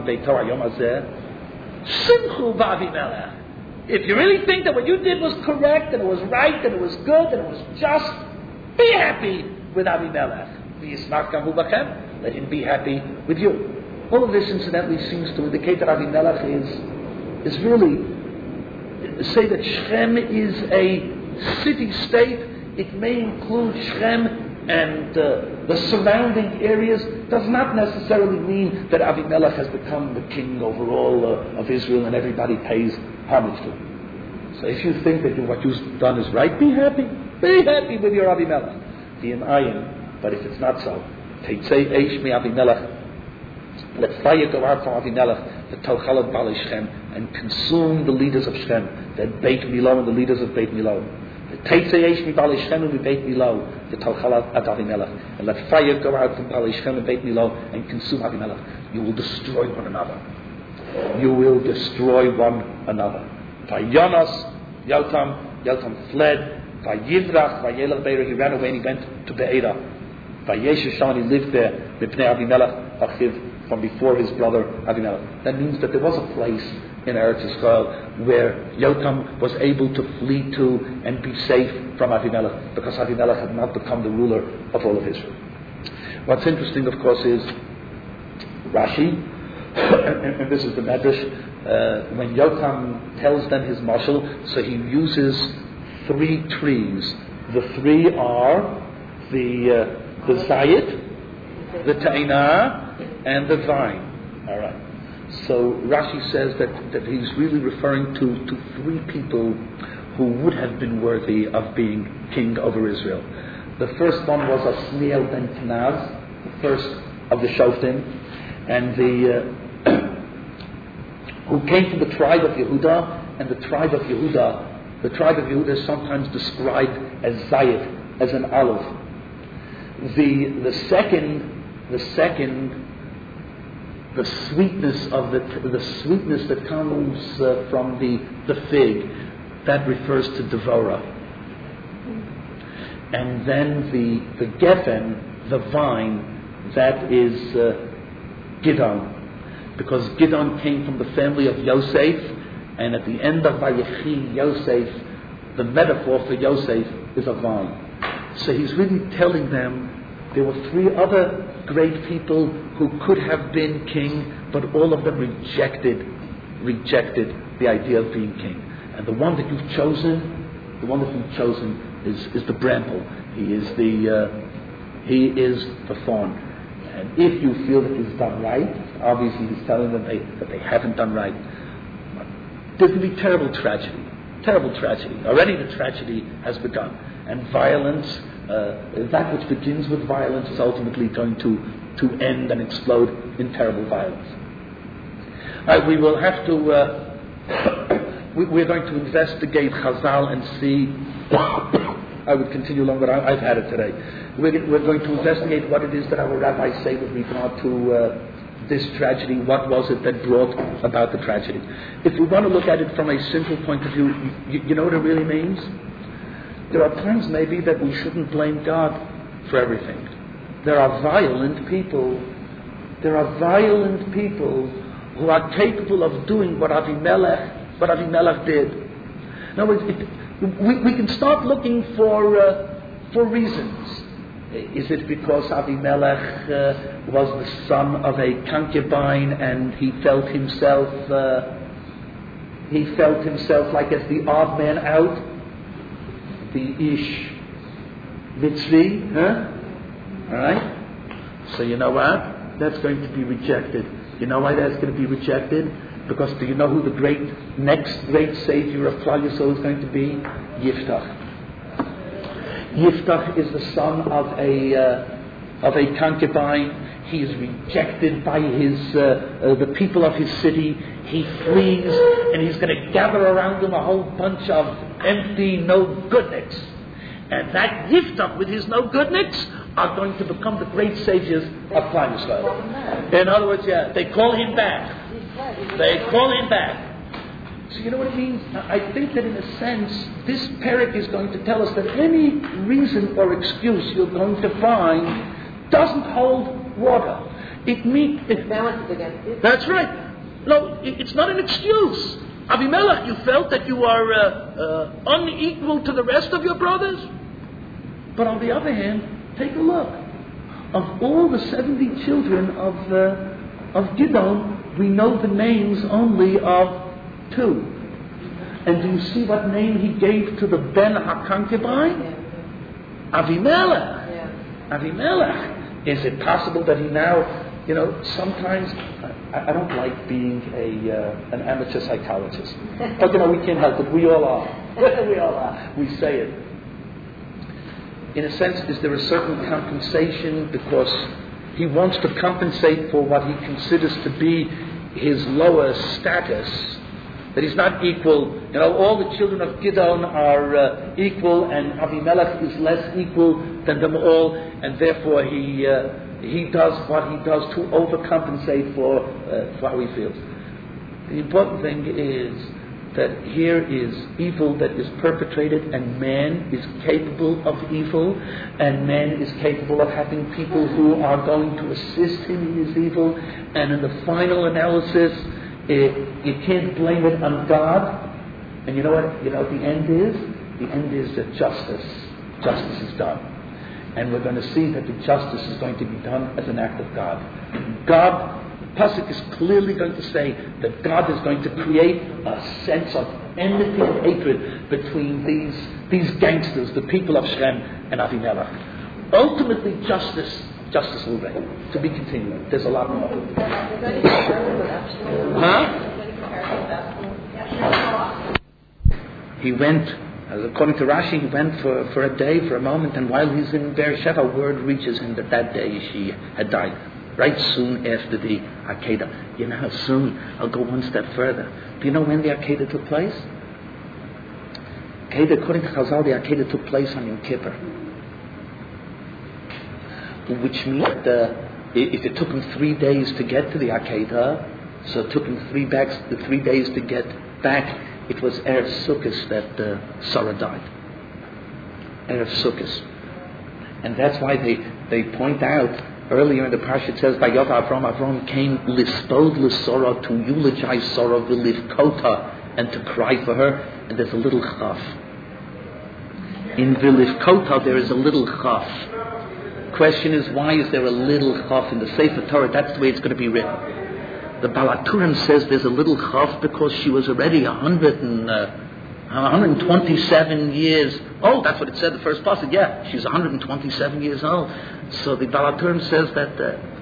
if you really think that what you did was correct and it was right and it was good and it was just, be happy with Avimelech. Let him be happy with you. All of this incidentally seems to indicate that Avimelech is really, say that Shechem is a city-state. It may include Shechem and the surrounding areas does not necessarily mean that Avimelech has become the king over all of Israel and everybody pays homage to him. So if you think that what you've done is right, be happy. Be happy with your Avimelech. Be an ayin. But if it's not so, Teitzei Eish mi Avimelech, let fire go out from Avimelech, the Tolchalat Bali Shem, and consume the leaders of Shem, the Beit Milo and the leaders of Beit Milo. Teitzei Eish mi Bali Shem and Beit Milo, the Tolchalat at Avimelech, and let fire go out from Bali Shem and Beit Milo and consume Avimelech. You will destroy one another. You will destroy one another. Vayonos, Yotam fled. Vayivrach, Vayelach Be'er, he ran away and he went to Be'era. Vayeshushan, he lived there, Mipnei Avimelech, Achiv, from before his brother Avimelech. That means that there was a place in Eretz Yisrael where Yotam was able to flee to and be safe from Avimelech, because Avimelech had not become the ruler of all of Israel. What's interesting, of course, is Rashi, and this is the Medrash, when Yotam tells them his mashal, so he uses 3 trees. The 3 are the zayit, the ta'ina, and the vine. All right. So Rashi says that he's really referring to 3 people who would have been worthy of being king over Israel. The first one was Asniel ben Kenaz, the first of the Shoftim, and who came from the tribe of Yehuda, and the tribe of Yehuda is sometimes described as Zayit, as an olive. The second, the sweetness of the sweetness that comes from the fig, that refers to Devorah. And then the Geffen, the vine, that is Gidon, because Gidon came from the family of Yosef. And at the end of Vayechi Yosef, the metaphor for Yosef is a vine. So he's really telling them there were 3 other great people who could have been king, but all of them rejected the idea of being king. And the one that you've chosen is the bramble. He is the thorn. And if you feel that he's done right, obviously he's telling them that they haven't done right. There's going to be terrible tragedy. Already the tragedy has begun. And violence, that which begins with violence is ultimately going to end and explode in terrible violence. We will have to, we're going to investigate Chazal and see, I would continue long, but I've had it today. We're going to investigate what it is that our rabbis say with regard to this tragedy. What was it that brought about the tragedy? If we want to look at it from a simple point of view, you know what it really means? There are times maybe that we shouldn't blame God for everything. There are violent people who are capable of doing what Avimelech did. In other words, we can start looking for reasons. Is it because Avimelech was the son of a concubine and he felt himself like as the odd man out, the Ish Mitzri, All right. So you know what? That's going to be rejected. You know why that's going to be rejected? Because do you know who the next great savior of Klal Yisrael is going to be? Yiftach. Yiftach is the son of a concubine. He is rejected by the people of his city. He flees, and he's going to gather around him a whole bunch of empty no-goodniks. And that Yiftach with his no-goodniks are going to become the great saviors of Klal Yisrael. In other words, they call him back. So you know what it means? I think that in a sense, this parak is going to tell us that any reason or excuse you're going to find doesn't hold water. It balances against it. That's right. No, it's not an excuse. Avimelech, you felt that you are unequal to the rest of your brothers. But on the other hand, take a look. Of all the 70 children of Gidon, we know the names only of 2. And do you see what name he gave to the Ben HaKonkubine? Avimelech. Avimelech. Is it possible that he now, sometimes I don't like being an amateur psychologist, but we can't help it. We all are. We all are. We say it. In a sense, is there a certain compensation because he wants to compensate for what he considers to be his lower status? That he's not equal. All the children of Gideon are equal, and Avimelech is less equal than them all, and therefore he does what he does to overcompensate for how he feels. The important thing is that here is evil that is perpetrated, and man is capable of evil, and man is capable of having people who are going to assist him in his evil, and in the final analysis, you can't blame it on God. And you know what? The end is? The end is that justice is done. And we're going to see that the justice is going to be done as an act of God. God, Pasuk is clearly going to say that God is going to create a sense of enmity and hatred between these gangsters, the people of Shem and Avimelech. Ultimately, justice will reign. To be continued. There's a lot more. He went, according to Rashi, he went for a day, for a moment, and while he's in Beersheba, word reaches him that day she had died. Right soon after the Akedah. You know how soon? I'll go one step further. Do you know when the Akedah took place? According to Chazal, the Akedah took place on Yom Kippur. Which means that if it took him 3 days to get to the Akedah, so it took him 3 days to get back, it was Erev Sukkot that Sarah died. Erev Sukkot. And that's why they point out, earlier in the parsha it says, Vayov Avram came lispod l'Sorah, to eulogize Sarah, v'livkota, and to cry for her, and there's a little chaf. In v'livkota there is a little chaf. Question is, why is there a little chaf in the Sefer Torah? That's the way it's going to be written. The Balaturim says there's a little chaf because she was already 127 years old. That's what it said, the first pasuk. Yeah, she's 127 years old. So the Balaturim says that,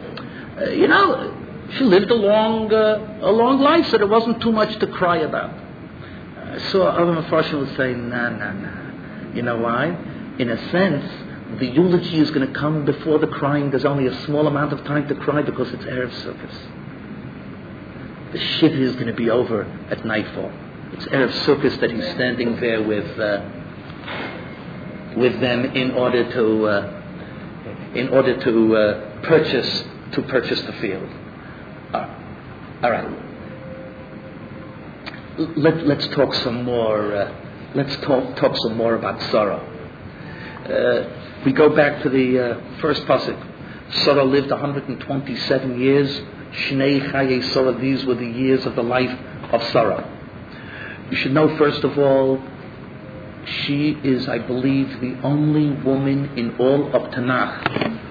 she lived a long life, so there wasn't too much to cry about. So other Mefarshim would say, nah. You know why? In a sense, the eulogy is going to come before the crying. There's only a small amount of time to cry because it's Erev Sukkot. The shiva is going to be over at nightfall. It's Erev Sukkot that he's standing there with them in order to purchase the field. All right. Let's talk some more. Let's talk some more about Sarah. We go back to the first pasuk. Sarah lived 127 years. Shnei Chayei Sarah. These were the years of the life of Sarah. You should know, first of all, she is, I believe, the only woman in all of Tanakh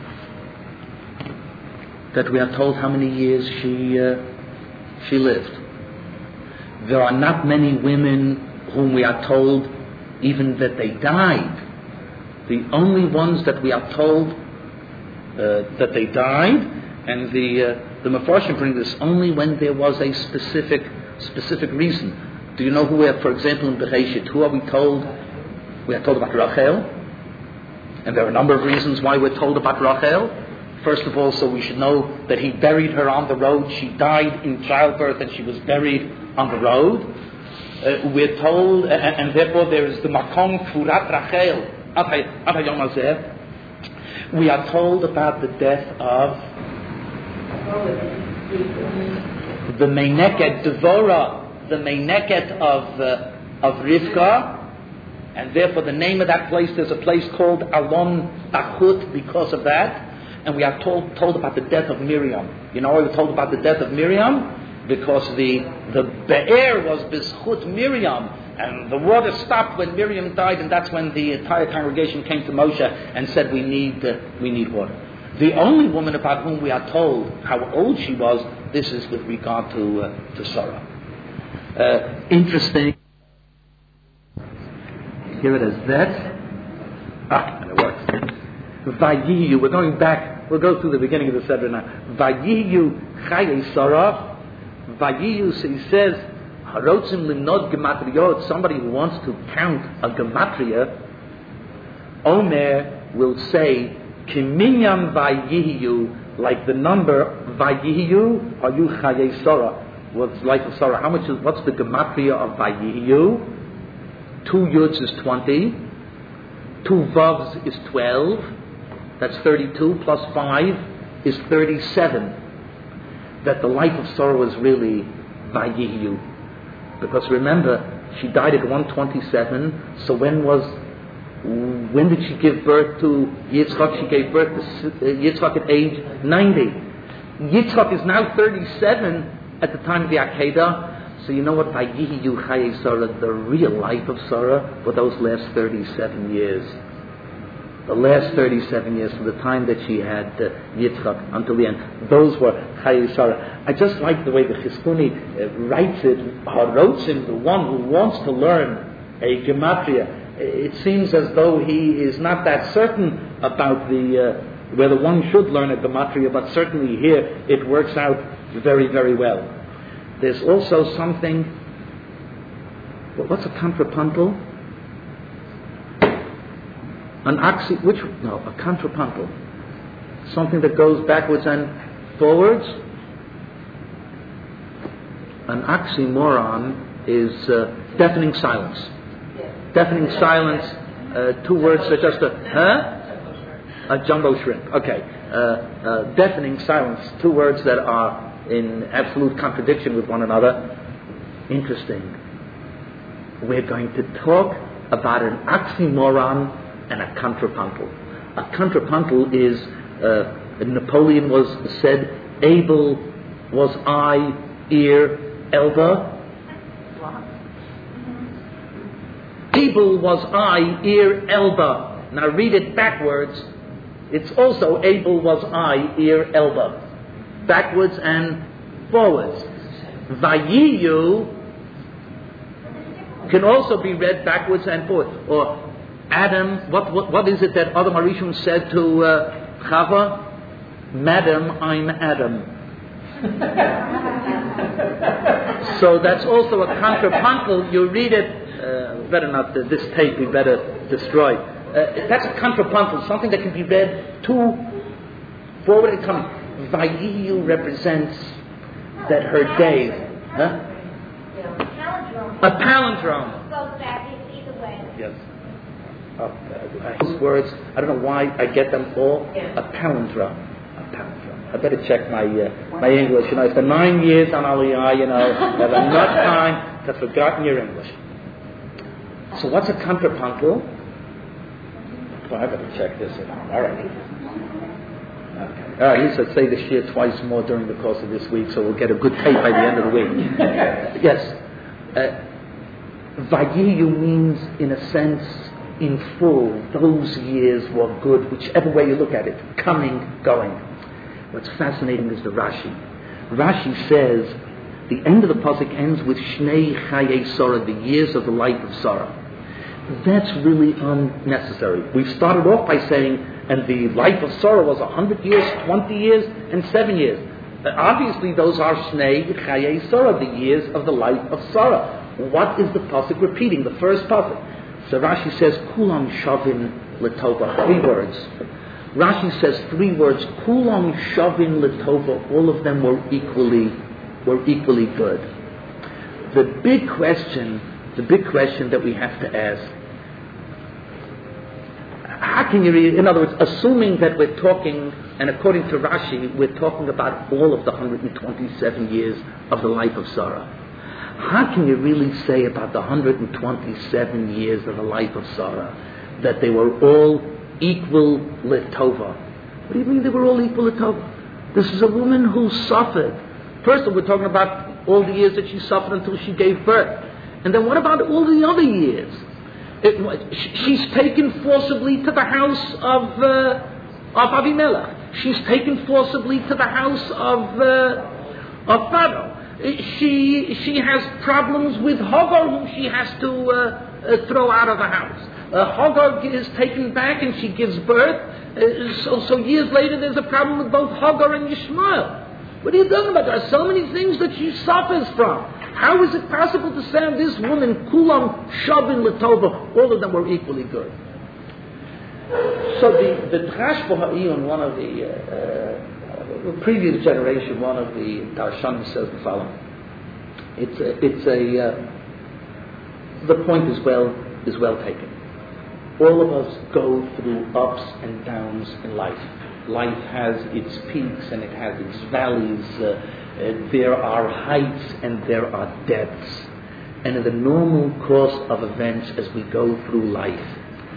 that we are told how many years she lived. There are not many women whom we are told even that they died. The only ones that we are told that they died, and the Mefarshim bring this only when there was a specific reason. Do you know who we have, for example, in Bereshit? Who are we told? We are told about Rachel, and there are a number of reasons why we're told about Rachel. First of all, so we should know that he buried her on the road. She died in childbirth, and she was buried on the road. We're told, and therefore there is the Makom Kfurat Rachel. We are told about the death of the Meineket Devorah, the Meineket of Rivka, and therefore the name of that place, there's a place called Alon Tachut because of that. And we are told about the death of Miriam. You know why we're told about the death of Miriam? Because the Be'er was B'zchut Miriam, and the water stopped when Miriam died, and that's when the entire congregation came to Moshe and said, we need water. The only woman about whom we are told how old she was, this is with regard to Sarah. Interesting. Here it is. And it works. Vayiyu, we're going back, we'll go through the beginning of the Seder now. Vayiyu Chaye Sarah. Vayiyu, so he says, Harotzim Limnod Gematriyot, somebody who wants to count a Gematria, Omer will say, Kiminyan Vayiyu, like the number Vayiyu, are you Chaye Sarah? What's life of Sarah? What's the Gematria of Vayiyu? 2 Yuds is 20, 2 Vavs is 12, that's 32, plus 5 is 37. That the life of Sarah was really Vayiyu. Because remember, she died at 127, so when did she give birth to Yitzchak? She gave birth to Yitzchak at age 90. Yitzchak is now 37 at the time of the Akedah. So you know what, Vayiyu Chaye Sarah, the real life of Sarah, for those last 37 years. The last 37 years, from the time that she had Yitzchak until the end, those were Chaye Sarah. I just like the way the Chizkuni writes it, Harotzim, the one who wants to learn a Gematria. It seems as though he is not that certain about whether one should learn a Gematria, but certainly here it works out very, very well. There's also something, what's a contrapuntal? A contrapuntal. Something that goes backwards and forwards. An oxymoron is deafening silence. Deafening silence, 2 words that just a jumbo shrimp. Okay. Deafening silence, 2 words that are in absolute contradiction with one another. Interesting. We're going to talk about an oxymoron and a contrapuntal. A contrapuntal is, Napoleon said, Abel was eye, ear, elbow. Abel was eye, ear, elbow. Now read it backwards. It's also Abel was eye, ear, elbow. Backwards and forwards. Vayiyu can also be read backwards and forwards. Or Adam, what is it that Adam Arishon said to Chava? Madam, I'm Adam. So that's also a contrapuntal. You read it, better not, this tape we better destroy. That's a contrapuntal, something that can be read forward and coming. Vayiyu represents that her days. Huh? A palindrome. Goes back either way. Yes. Those words, I don't know why I get them all. A palindrome. I better check my English. It's been 9 years on Aliyah, I've had enough time to have forgotten your English. So what's a contrapuntal? Well, I better check this out. All right. Okay. All right, he said say the shir twice more during the course of this week, so we'll get a good tape by the end of the week. Yes. Vayiyu means, in a sense, in full, those years were good, whichever way you look at it, coming, going. What's fascinating is the Rashi. Rashi says, the end of the pasuk ends with Shnei Chaye Sarah, the years of the life of Sarah. That's really unnecessary. We started off by saying, and the life of Sarah was 100 years, 20 years, and 7 years. Obviously, those are Shnei Chaye Sarah, the years of the life of Sarah. What is the pasuk repeating? The first pasuk. So Rashi says, Kulam Shavin Letova, 3 words. Rashi says 3 words, Kulam Shavin Letova, all of them were equally good. The big question that we have to ask, how can you read, in other words, assuming that we're talking, and according to Rashi, we're talking about all of the 127 years of the life of Sarah. How can you really say about the 127 years of the life of Sarah that they were all equal Letova? What do you mean they were all equal Letova? This is a woman who suffered. First of all, we're talking about all the years that she suffered until she gave birth. And then what about all the other years? She's taken forcibly to the house of Avimelech. She's taken forcibly to the house of Pharaoh. She has problems with Hagar, whom she has to throw out of the house. Hagar is taken back and she gives birth. So years later there's a problem with both Hagar and Yishmael. What are you talking about? There are so many things that she suffers from. How is it possible to say of this woman, Kulam Shavin Latova, all of them were equally good? So the Drash Boha'iyun, one of the previous generation, one of the Darshanim says the following. The point is well taken. All of us go through ups and downs in life. Life has its peaks and it has its valleys. There are heights and there are depths. And in the normal course of events as we go through life,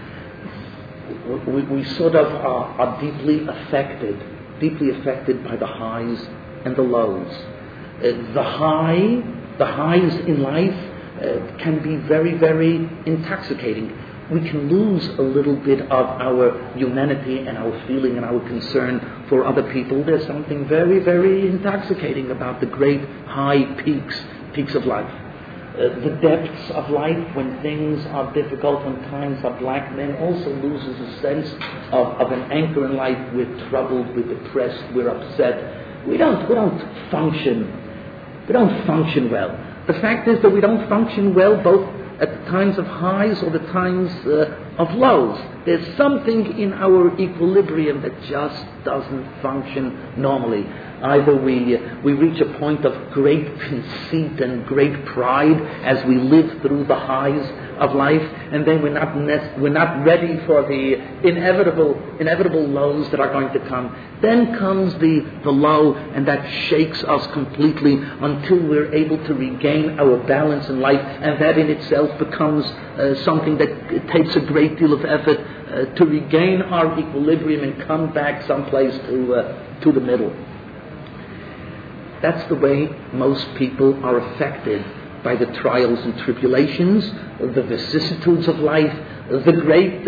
we sort of are deeply affected by the highs and the lows. The highs in life can be very, very intoxicating. We can lose a little bit of our humanity and our feeling and our concern for other people. There's something very, very intoxicating about the great high peaks of life. The depths of life, when things are difficult, when times are black, man also loses a sense of an anchor in life. We're troubled, we're depressed, we're upset. We don't function well. The fact is that we don't function well both at the times of highs or the times of lows. There's something in our equilibrium that just doesn't function normally. Either we reach a point of great conceit and great pride as we live through the highs of life, and then we're not ready for the inevitable lows that are going to come. Then comes the low, and that shakes us completely until we're able to regain our balance in life, and that in itself becomes something that takes a great deal of effort to regain our equilibrium and come back someplace to the middle. That's the way most people are affected by the trials and tribulations, the vicissitudes of life, the great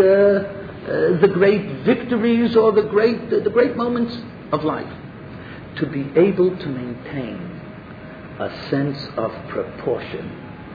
victories or the great moments of life. To be able to maintain a sense of proportion,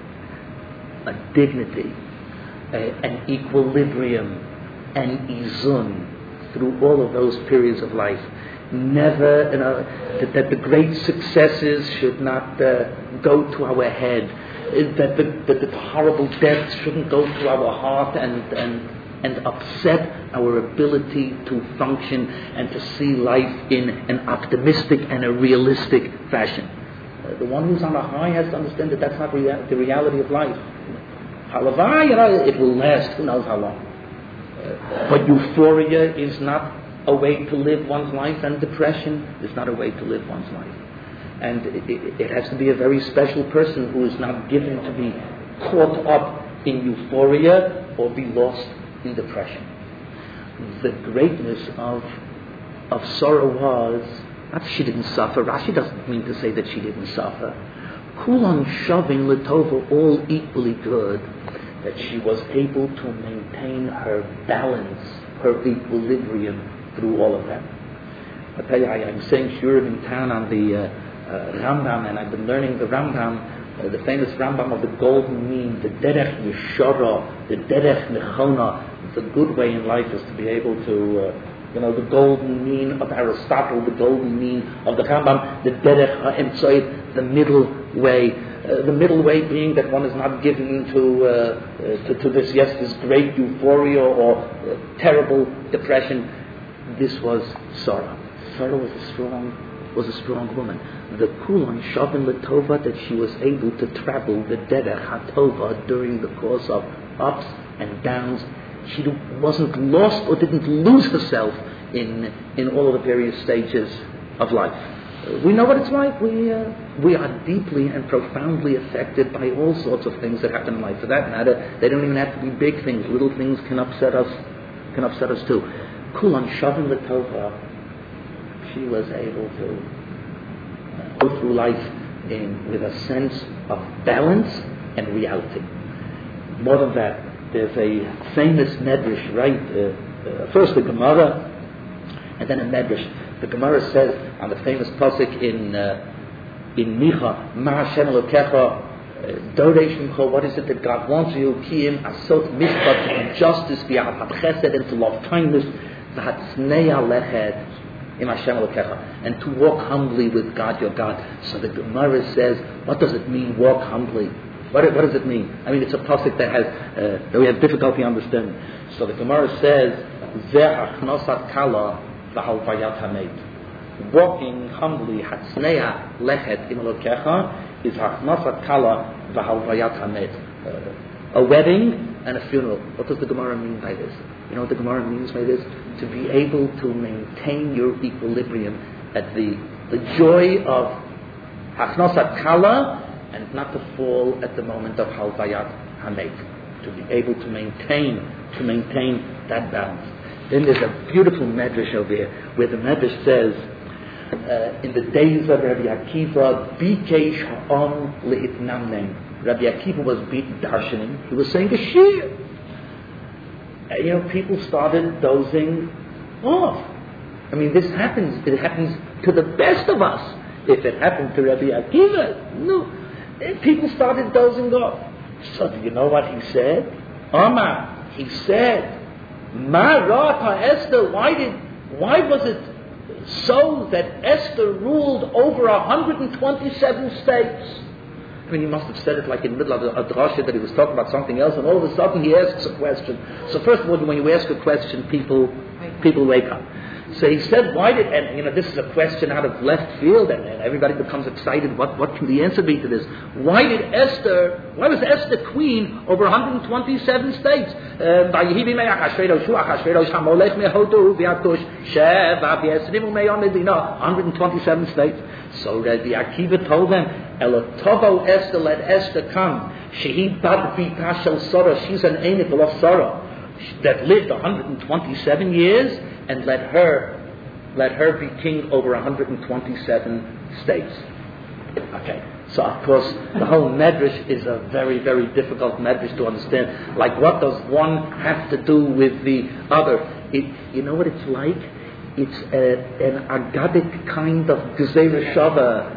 a dignity, an equilibrium, an izun through all of those periods of life. Never, that the great successes should not go to our head, that the horrible deaths shouldn't go to our heart and upset our ability to function and to see life in an optimistic and a realistic fashion. The one who's on a high has to understand that that's not the reality of life. However, it will last who knows how long. But euphoria is not a way to live one's life, and depression is not a way to live one's life. And it has to be a very special person who is not given to be caught up in euphoria or be lost in depression. The greatness of sorrow was, not that she didn't suffer. Rashi doesn't mean to say that she didn't suffer. Kulan shavin letova, all equally good, that she was able to maintain her balance, her equilibrium through all of that. I tell you, I'm saying Shurim in town on the Rambam, and I've been learning the Rambam, the famous Rambam of the Golden Mean, the Derech Yeshara, the Derech Nechona. It's a good way in life is to be able to, the Golden Mean of Aristotle, the Golden Mean of the Rambam, the Derech HaEmtzai, the middle way. The middle way being that one is not given to this great euphoria or terrible depression. This was Sarah. Sarah was a strong woman. The Kulan Shavin Letova, that she was able to travel the Derech HaTova during the course of ups and downs. She wasn't lost or didn't lose herself in all of the various stages of life. We know what it's like. We are deeply and profoundly affected by all sorts of things that happen in life. For that matter, they don't even have to be big things. Little things can upset us too. Kulan Shavin Letova, she was able to go through life with a sense of balance and reality. More than that, there's a famous medrash, right? First the Gemara, and then a medrash. The Gemara says on the famous pasuk in Micha, Ma Hashem Elokecha Doresh Mimcha, what is it that God wants you? Kiyim asot mishpat, to do justice, v'yahat chesed, and to love kindness, v'hatzneya leched im Hashem Elokecha, and to walk humbly with God your God. So the Gemara says, what does it mean, walk humbly? What does it mean? I mean, it's a pasuk that we have difficulty understanding. So the Gemara says, Zeh hachnosat kala v'halvayat hamet. Walking humbly, hatzneya lechet im Elokecha, is hachnosat kala v'halvayat hamet. A wedding and a funeral. What does the Gemara mean by this? You know what the Gemara means by this? To be able to maintain your equilibrium at the joy of hachnosat kala, and not to fall at the moment of halvayat hamet. To be able to maintain that balance. Then there's a beautiful medrash over here where the medrash says, in the days of Rabbi Akiva, bikesh ha'am le'itnamnem. Rabbi Akiva was darshaning. He was saying a shir. People started dozing off. I mean, this happens. It happens to the best of us. If it happened to Rabbi Akiva, no. People started dozing off. So do you know what he said? Omar, he said, Ma ra'ata Esther, why was it so that Esther ruled over 127 states? I mean, he must have said it like in the middle of a drasha that he was talking about something else, and all of a sudden he asks a question. So first of all, when you ask a question, people wake up. So he said, this is a question out of left field, and everybody becomes excited. What can the answer be to this? Why was Esther queen over 127 states? 127 states. So Rabbi Akiva told them, Elotovo Esther, let Esther come. Shehi bad bita shel Sarah, she's an enikel of Sarah, that lived 127 years, and let her be king over 127 states. Okay, so of course the whole medrash is a very, very difficult medrash to understand. Like, what does one have to do with the other? You know what it's like? It's an agadic kind of gezerah shava.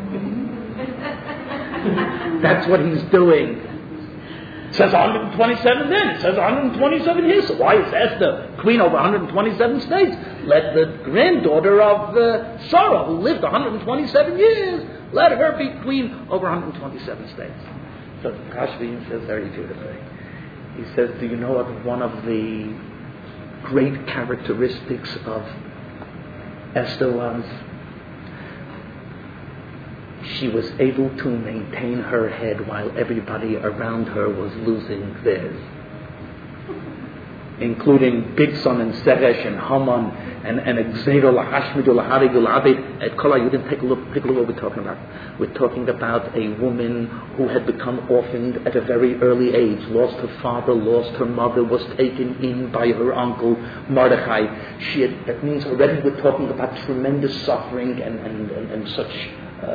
That's what he's doing. It says 127 then. It says 127 here. So why is Esther queen over 127 states? Let the granddaughter of Sarah, who lived 127 years, let her be queen over 127 states. So Rashbi says very beautifully. He says, do you know what one of the great characteristics of Esther was? She was able to maintain her head while everybody around her was losing theirs, including Bigson and Seresh and Haman and Exero Lahashmidu Laharigu Labid at Kola. You didn't take a look what we're talking about. We're talking about a woman who had become orphaned at a very early age, lost her father, lost her mother, was taken in by her uncle Mordechai. That means already we're talking about tremendous suffering and such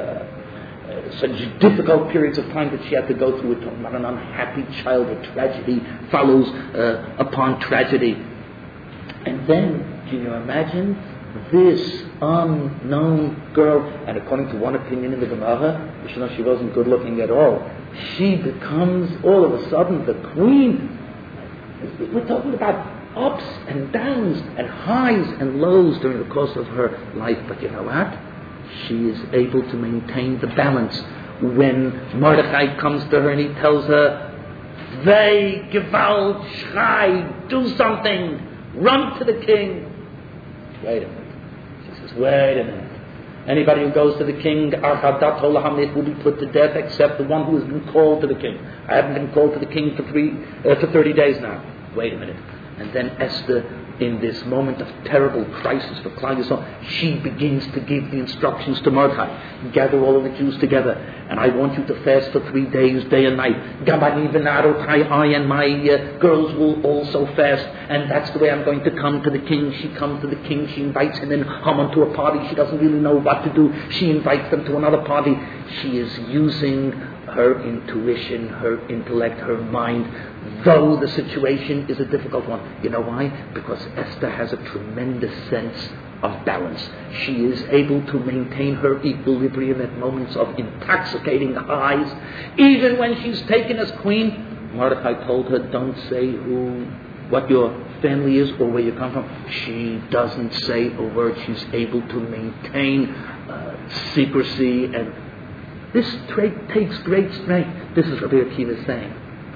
difficult periods of time that she had to go through. We're talking about an unhappy childhood. Tragedy follows upon tragedy. And then, can you imagine this unknown girl? And according to one opinion in the Gemara, she wasn't good looking at all. She becomes all of a sudden the queen. We're talking about ups and downs and highs and lows during the course of her life. But you know what? She is able to maintain the balance. When Mordechai comes to her and he tells her, "Vei Gewalt Schrei, do something, run to the king." Wait a minute. She says, wait a minute. Anybody who goes to the king, Archadat Holahamit, will be put to death except the one who has been called to the king. I haven't been called to the king for 30 days now. Wait a minute. And then Esther, in this moment of terrible crisis for Klal Yisrael, she begins to give the instructions to Mordechai. Gather all of the Jews together, and I want you to fast for 3 days, day and night. Gabani v'narotai, I and my girls will also fast, and that's the way I'm going to come to the king. She comes to the king, she invites him and Haman to a party. She doesn't really know what to do. She invites them to another party. She is using her intuition, her intellect, her mind, though the situation is a difficult one. You know why? Because Esther has a tremendous sense of balance. She is able to maintain her equilibrium at moments of intoxicating highs. Even when she's taken as queen, Mordechai told her, don't say what your family is or where you come from. She doesn't say a word. She's able to maintain secrecy, and this trait takes great strength. This is what Rabbi Akiva is saying.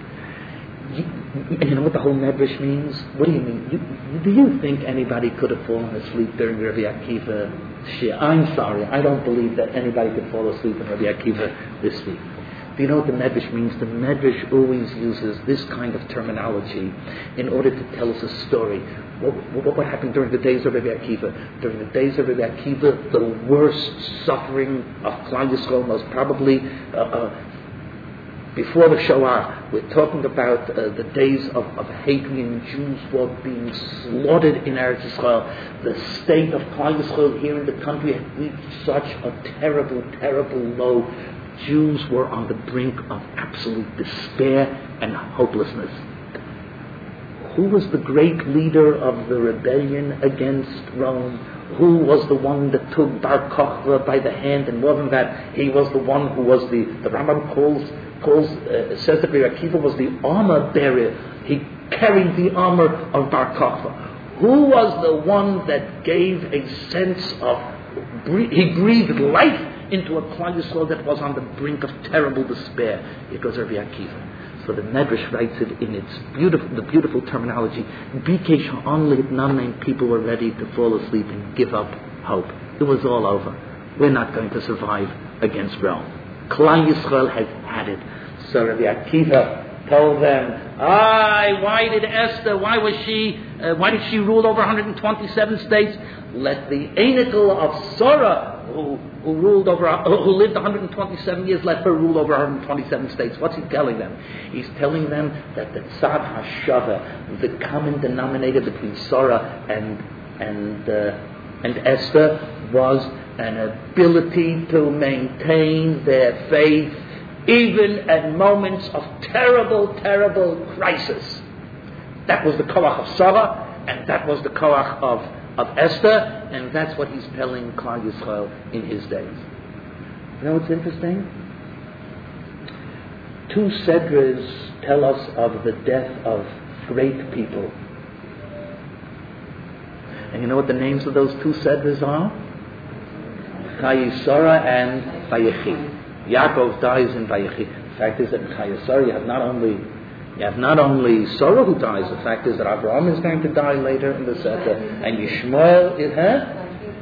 You know what the whole Medrash means? What do you mean? Do you think anybody could have fallen asleep during Rabbi Akiva Shir? I'm sorry, I don't believe that anybody could fall asleep in Rabbi Akiva this week. Do you know what the Medrash means? The Medrash always uses this kind of terminology in order to tell us a story. What happened during the days of Rabbi Akiva? During the days of Rabbi Akiva, the worst suffering of Klal Yisrael was probably before the Shoah. We're talking about the days of Hadrian. Jews were being slaughtered in Eretz Yisrael. The state of Klal Yisrael here in the country had reached such a terrible, terrible low. Jews were on the brink of absolute despair and hopelessness. Who was the great leader of the rebellion against Rome? Who was the one that took Bar Kokhba by the hand? And more than that, he was the one who was the Rambam says that Rabbi Akiva was the armor bearer. He carried the armor of Bar Kokhba. Who was the one that gave a sense of, he breathed life into a Klal Yisrael that was on the brink of terrible despair? It was Rabbi Akiva. So the Medrash writes it in its beautiful terminology. Bikesh only people were ready to fall asleep and give up hope. It was all over. We're not going to survive against Rome. Klal Yisrael has had it. So Rabbi Akiva told them, why did Esther, why did she rule over 127 states? Let the Anikel of Sora, who lived 127 years, let her rule over 127 states. What's he telling them? He's telling them that the Tzad HaShava, the common denominator between Sora and Esther, was an ability to maintain their faith even at moments of terrible, terrible crisis. That was the koach of Sarah, and that was the koach of Esther, and that's what he's telling Klal Yisrael in his days. You know what's interesting? 2 Sedras tell us of the death of great people. And you know what the names of those 2 Sedras are? Chayei and Vayechi. Yaakov dies in Vayechi. The fact is that in Chayei you have not only Sarah who dies. The fact is that Abraham is going to die later in the Sefer, and Yishmael is her.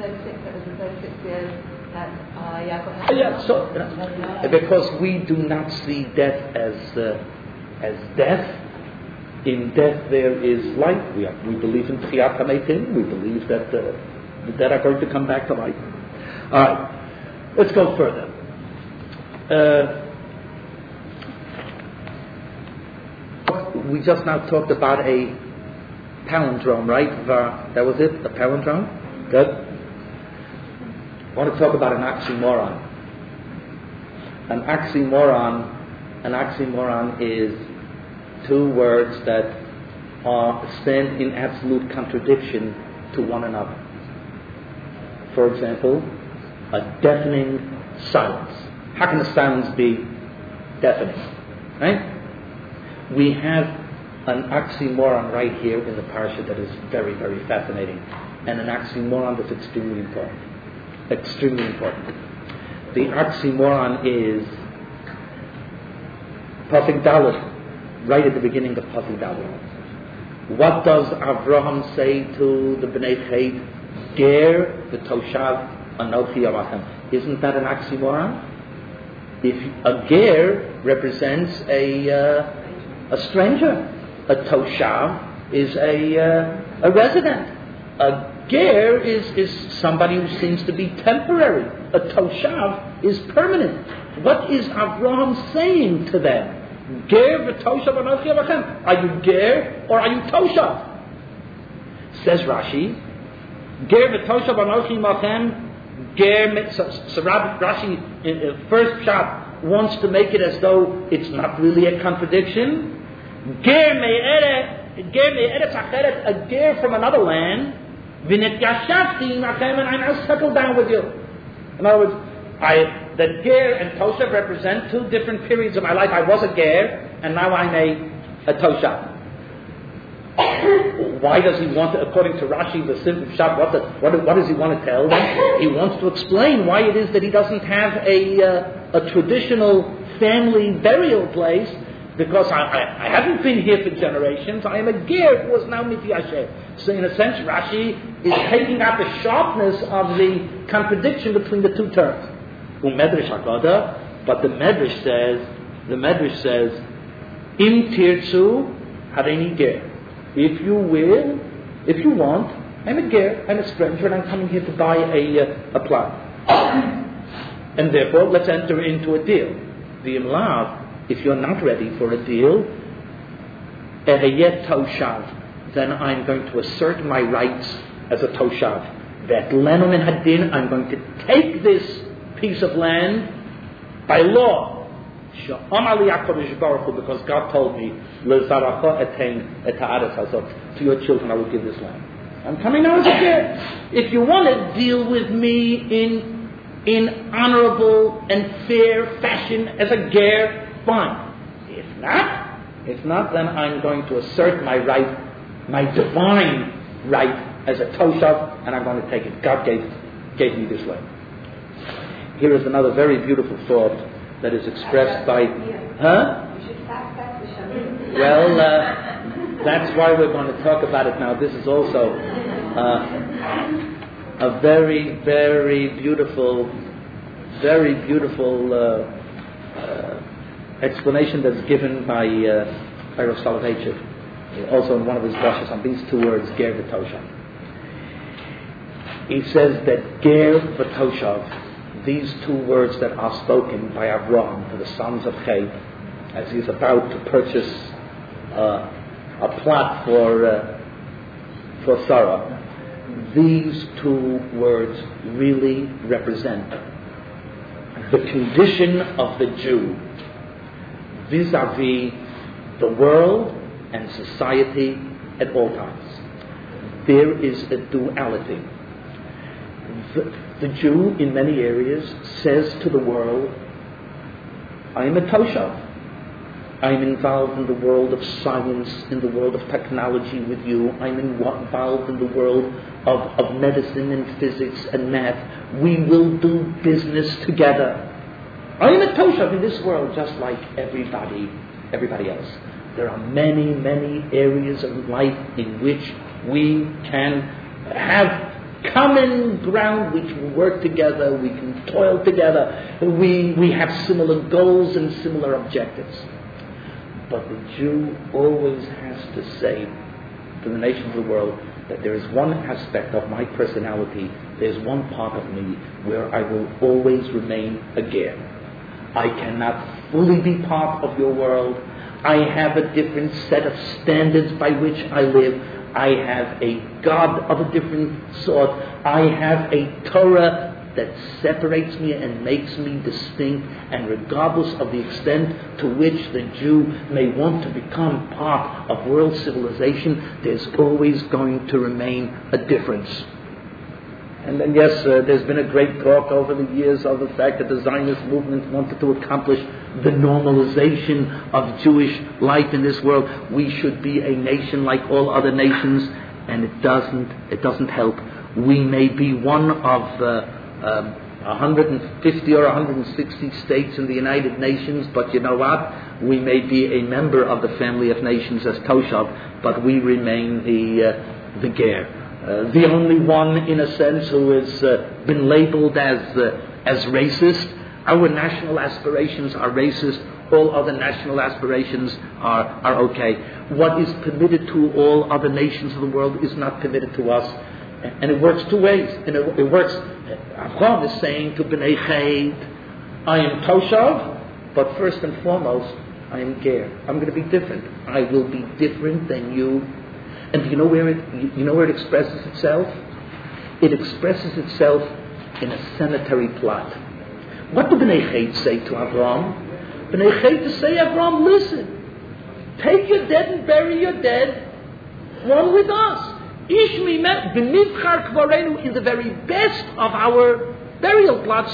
Because we do not see death as death. In death there is life. We believe in Tchiyat HaMeitim. We believe that the dead are going to come back to life. All right, let's go further. We just now talked about a palindrome, right? That was it, a palindrome? Good. I want to talk about an oxymoron. An oxymoron is 2 words that stand in absolute contradiction to one another. For example, a deafening silence. How can the silence be deafening? Right? We have an oxymoron right here in the parsha that is very, very fascinating, and an oxymoron that's extremely important. Extremely important. The oxymoron is Pasuk Dalet, right at the beginning of Pasuk Dalet. What does Avraham say to the Bnei Chet? Ger v'toshav anochi avachem. Isn't that an oxymoron? If a ger represents a stranger, a toshav is a resident. A ger is somebody who seems to be temporary. A toshav is permanent. What is Avraham saying to them? Ger v'toshav anochi avachem. Are you ger or are you toshav? Says Rashi, ger v'toshav anochi avachem. So Rashi in first shot wants to make it as though it's not really a contradiction. A ger from another land, V'nit yashavti imachem, and I now settle down with you. In other words, the ger and toshav represent two different periods of my life. I was a ger, and now I'm a toshav. Why does he want to, according to Rashi, the simple pshat, what does he want to tell them? He wants to explain why it is that he doesn't have a traditional family burial place, because I haven't been here for generations. I am a ger who is now mityashev. So in a sense, Rashi is taking out the sharpness of the contradiction between the two terms. Umedrash Haggadah, but the Medrash says, Im tirtzu hareini ger. If you will, if you want, I'm a ger, I'm a stranger, and I'm coming here to buy a plot. And therefore, let's enter into a deal. The imlav, if you're not ready for a deal, eheyet toshav, then I'm going to assert my rights as a toshav. That lenom and hadin, I'm going to take this piece of land by law. Because God told me, to your children I will give this land. I'm coming now as a ger. If you want to deal with me in honorable and fair fashion as a ger, fine. If not, then I'm going to assert my right, my divine right as a toshav, and I'm going to take it. God gave me this land. Here is another very beautiful thought that is expressed by... Well, that's why we're going to talk about it now. This is also a very, very beautiful explanation that's given by Rav Soloveitchik, also in one of his brushes on these two words, ger v'toshav. He says that ger v'toshav, these two words that are spoken by Avraham to the sons of Chet, as he's about to purchase a plot for Sarah, these two words really represent the condition of the Jew vis-a-vis the world and society at all times. There is a duality. The Jew, in many areas, says to the world, I am a toshav. I'm involved in the world of science, in the world of technology with you. I'm involved in the world of medicine and physics and math. We will do business together. I am a toshav in this world, just like everybody else. There are many, many areas of life in which we can have common ground, we can work together, we can toil together, we have similar goals and similar objectives. But the Jew always has to say to the nations of the world that there is one aspect of my personality, there's one part of me where I will always remain a ger. I cannot fully be part of your world. I have a different set of standards by which I live. I have a God of a different sort. I have a Torah that separates me and makes me distinct. And regardless of the extent to which the Jew may want to become part of world civilization, there's always going to remain a difference. And then yes, there's been a great talk over the years of the fact that the Zionist movement wanted to accomplish the normalization of Jewish life in this world. We should be a nation like all other nations, and it doesn't help. We may be one of 150 or 160 states in the United Nations, but you know what? We may be a member of the family of nations as Toshav, but we remain the ger. The only one, in a sense, who has been labeled as racist. Our national aspirations are racist. All other national aspirations are okay. What is permitted to all other nations of the world is not permitted to us. And it works two ways. And it works. Avraham is saying to Bnei Chet, I am Toshav, but first and foremost, I am ger. I'm going to be different. I will be different than you. And you know where it expresses itself? It expresses itself in a sanitary plot. What do Bnei Chet say to Avraham? Bnei Chet say, Avraham, listen, take your dead and bury your dead, one with us. in the very best of our burial plots,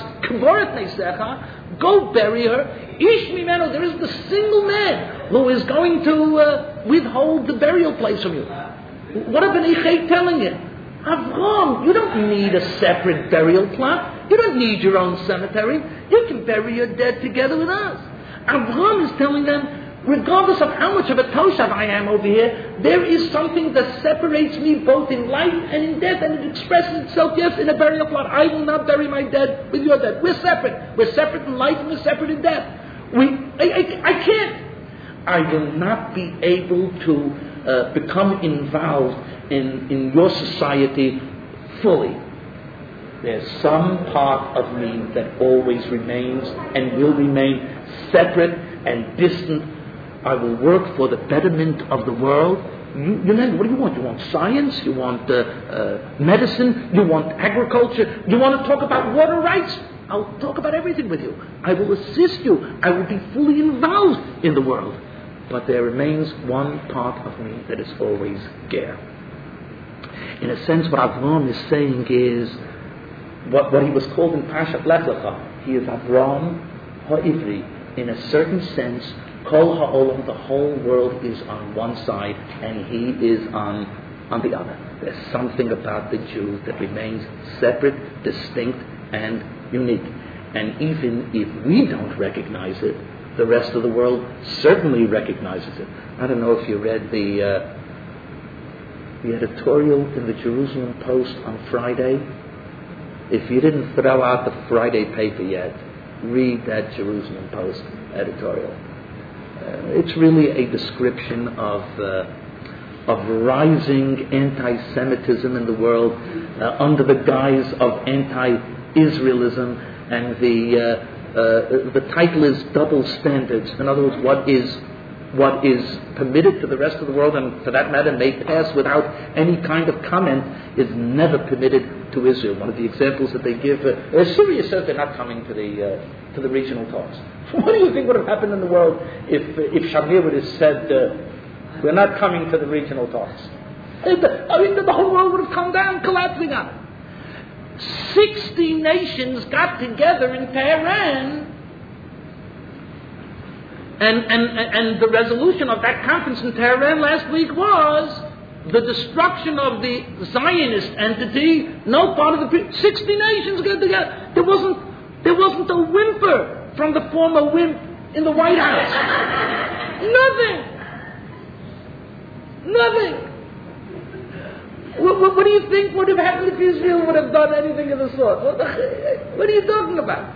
go bury her. There isn't a single man who is going to withhold the burial place from you. What are Bnei Chet telling you? Avram, you don't need a separate burial plot. You don't need your own cemetery. You can bury your dead together with us. Avram is telling them, regardless of how much of a toshav I am over here, there is something that separates me both in life and in death, and it expresses itself, yes, in a burial plot. I will not bury my dead with your dead. We're separate. We're separate in life and we're separate in death. I can't. I will not be able to become involved in your society fully. There's some part of me that always remains and will remain separate and distant. I will work for the betterment of the world. What do you want? You want science? You want medicine? You want agriculture? You want to talk about water rights? I'll talk about everything with you. I will assist you. I will be fully involved in the world. But there remains one part of me that is always ger. In a sense, what Avram is saying is what he was called in Parashat Lech Lecha. He is Avram ha'ivri. In a certain sense, Kol ha'olam, the whole world is on one side and he is on the other. There's something about the Jew that remains separate, distinct, and unique. And even if we don't recognize it, the rest of the world certainly recognizes it. I don't know if you read the editorial in the Jerusalem Post on Friday. If you didn't throw out the Friday paper yet, read that Jerusalem Post editorial. It's really a description of rising anti-Semitism in the world under the guise of anti-Israelism, and the title is Double Standards. In other words, what is permitted to the rest of the world, and for that matter may pass without any kind of comment, is never permitted to Israel. One of the examples that they give, Syria says they're not coming to the regional talks. What do you think would have happened in the world if Shamir would have said, we're not coming to the regional talks? The whole world would have come down, collapsing on it. 60 nations got together in Tehran, and the resolution of that conference in Tehran last week was the destruction of the Zionist entity. No part of the people. 60 nations got together. There wasn't a whimper from the former wimp in the White House. Nothing. What do you think would have happened if Israel would have done anything of the sort? What are you talking about?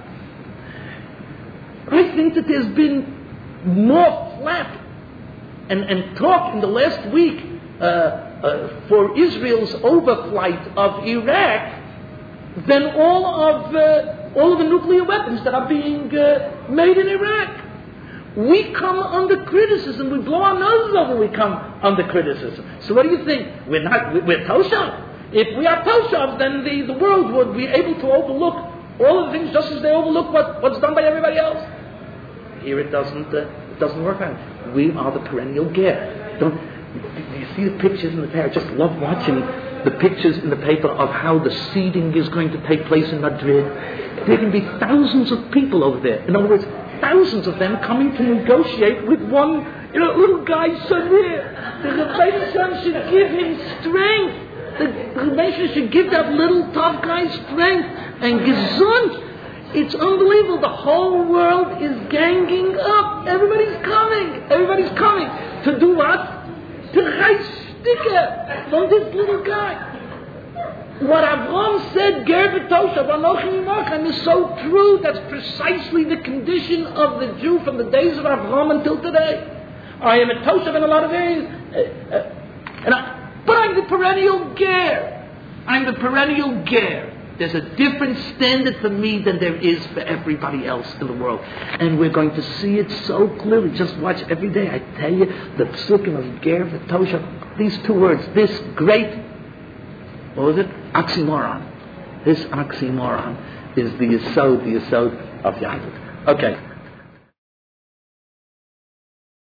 I think that there's been more flap and talk in the last week for Israel's overflight of Iraq than all of the nuclear weapons that are being made in Iraq. We come under criticism. We blow our noses over. We come under criticism. So what do you think? We're toshav. If we are toshav, then the world would be able to overlook all of the things just as they overlook what's done by everybody else. Here it doesn't work out. We are the perennial ger. Do you see the pictures in the paper? I just love watching the pictures in the paper of how the seeding is going to take place in Madrid. There can be thousands of people over there. In other words, thousands of them coming to negotiate with one, little guy Shamir. The Rebbeinu should give him strength. The Rebbeinu should give that little tough guy strength and gesund. It's unbelievable. The whole world is ganging up. Everybody's coming. To do what? To write sticker from this little guy. What Avram said, Ger v'toshav, Anochi Imachem, is so true. That's precisely the condition of the Jew from the days of Avram until today. I am a toshav in a lot of areas, but I'm the perennial ger. There's a different standard for me than there is for everybody else in the world. And we're going to see it so clearly. Just watch every day. I tell you, the psukim of Ger v'toshav, these two words, this great, oxymoron. This oxymoron is the yesod of Yahweh. Okay.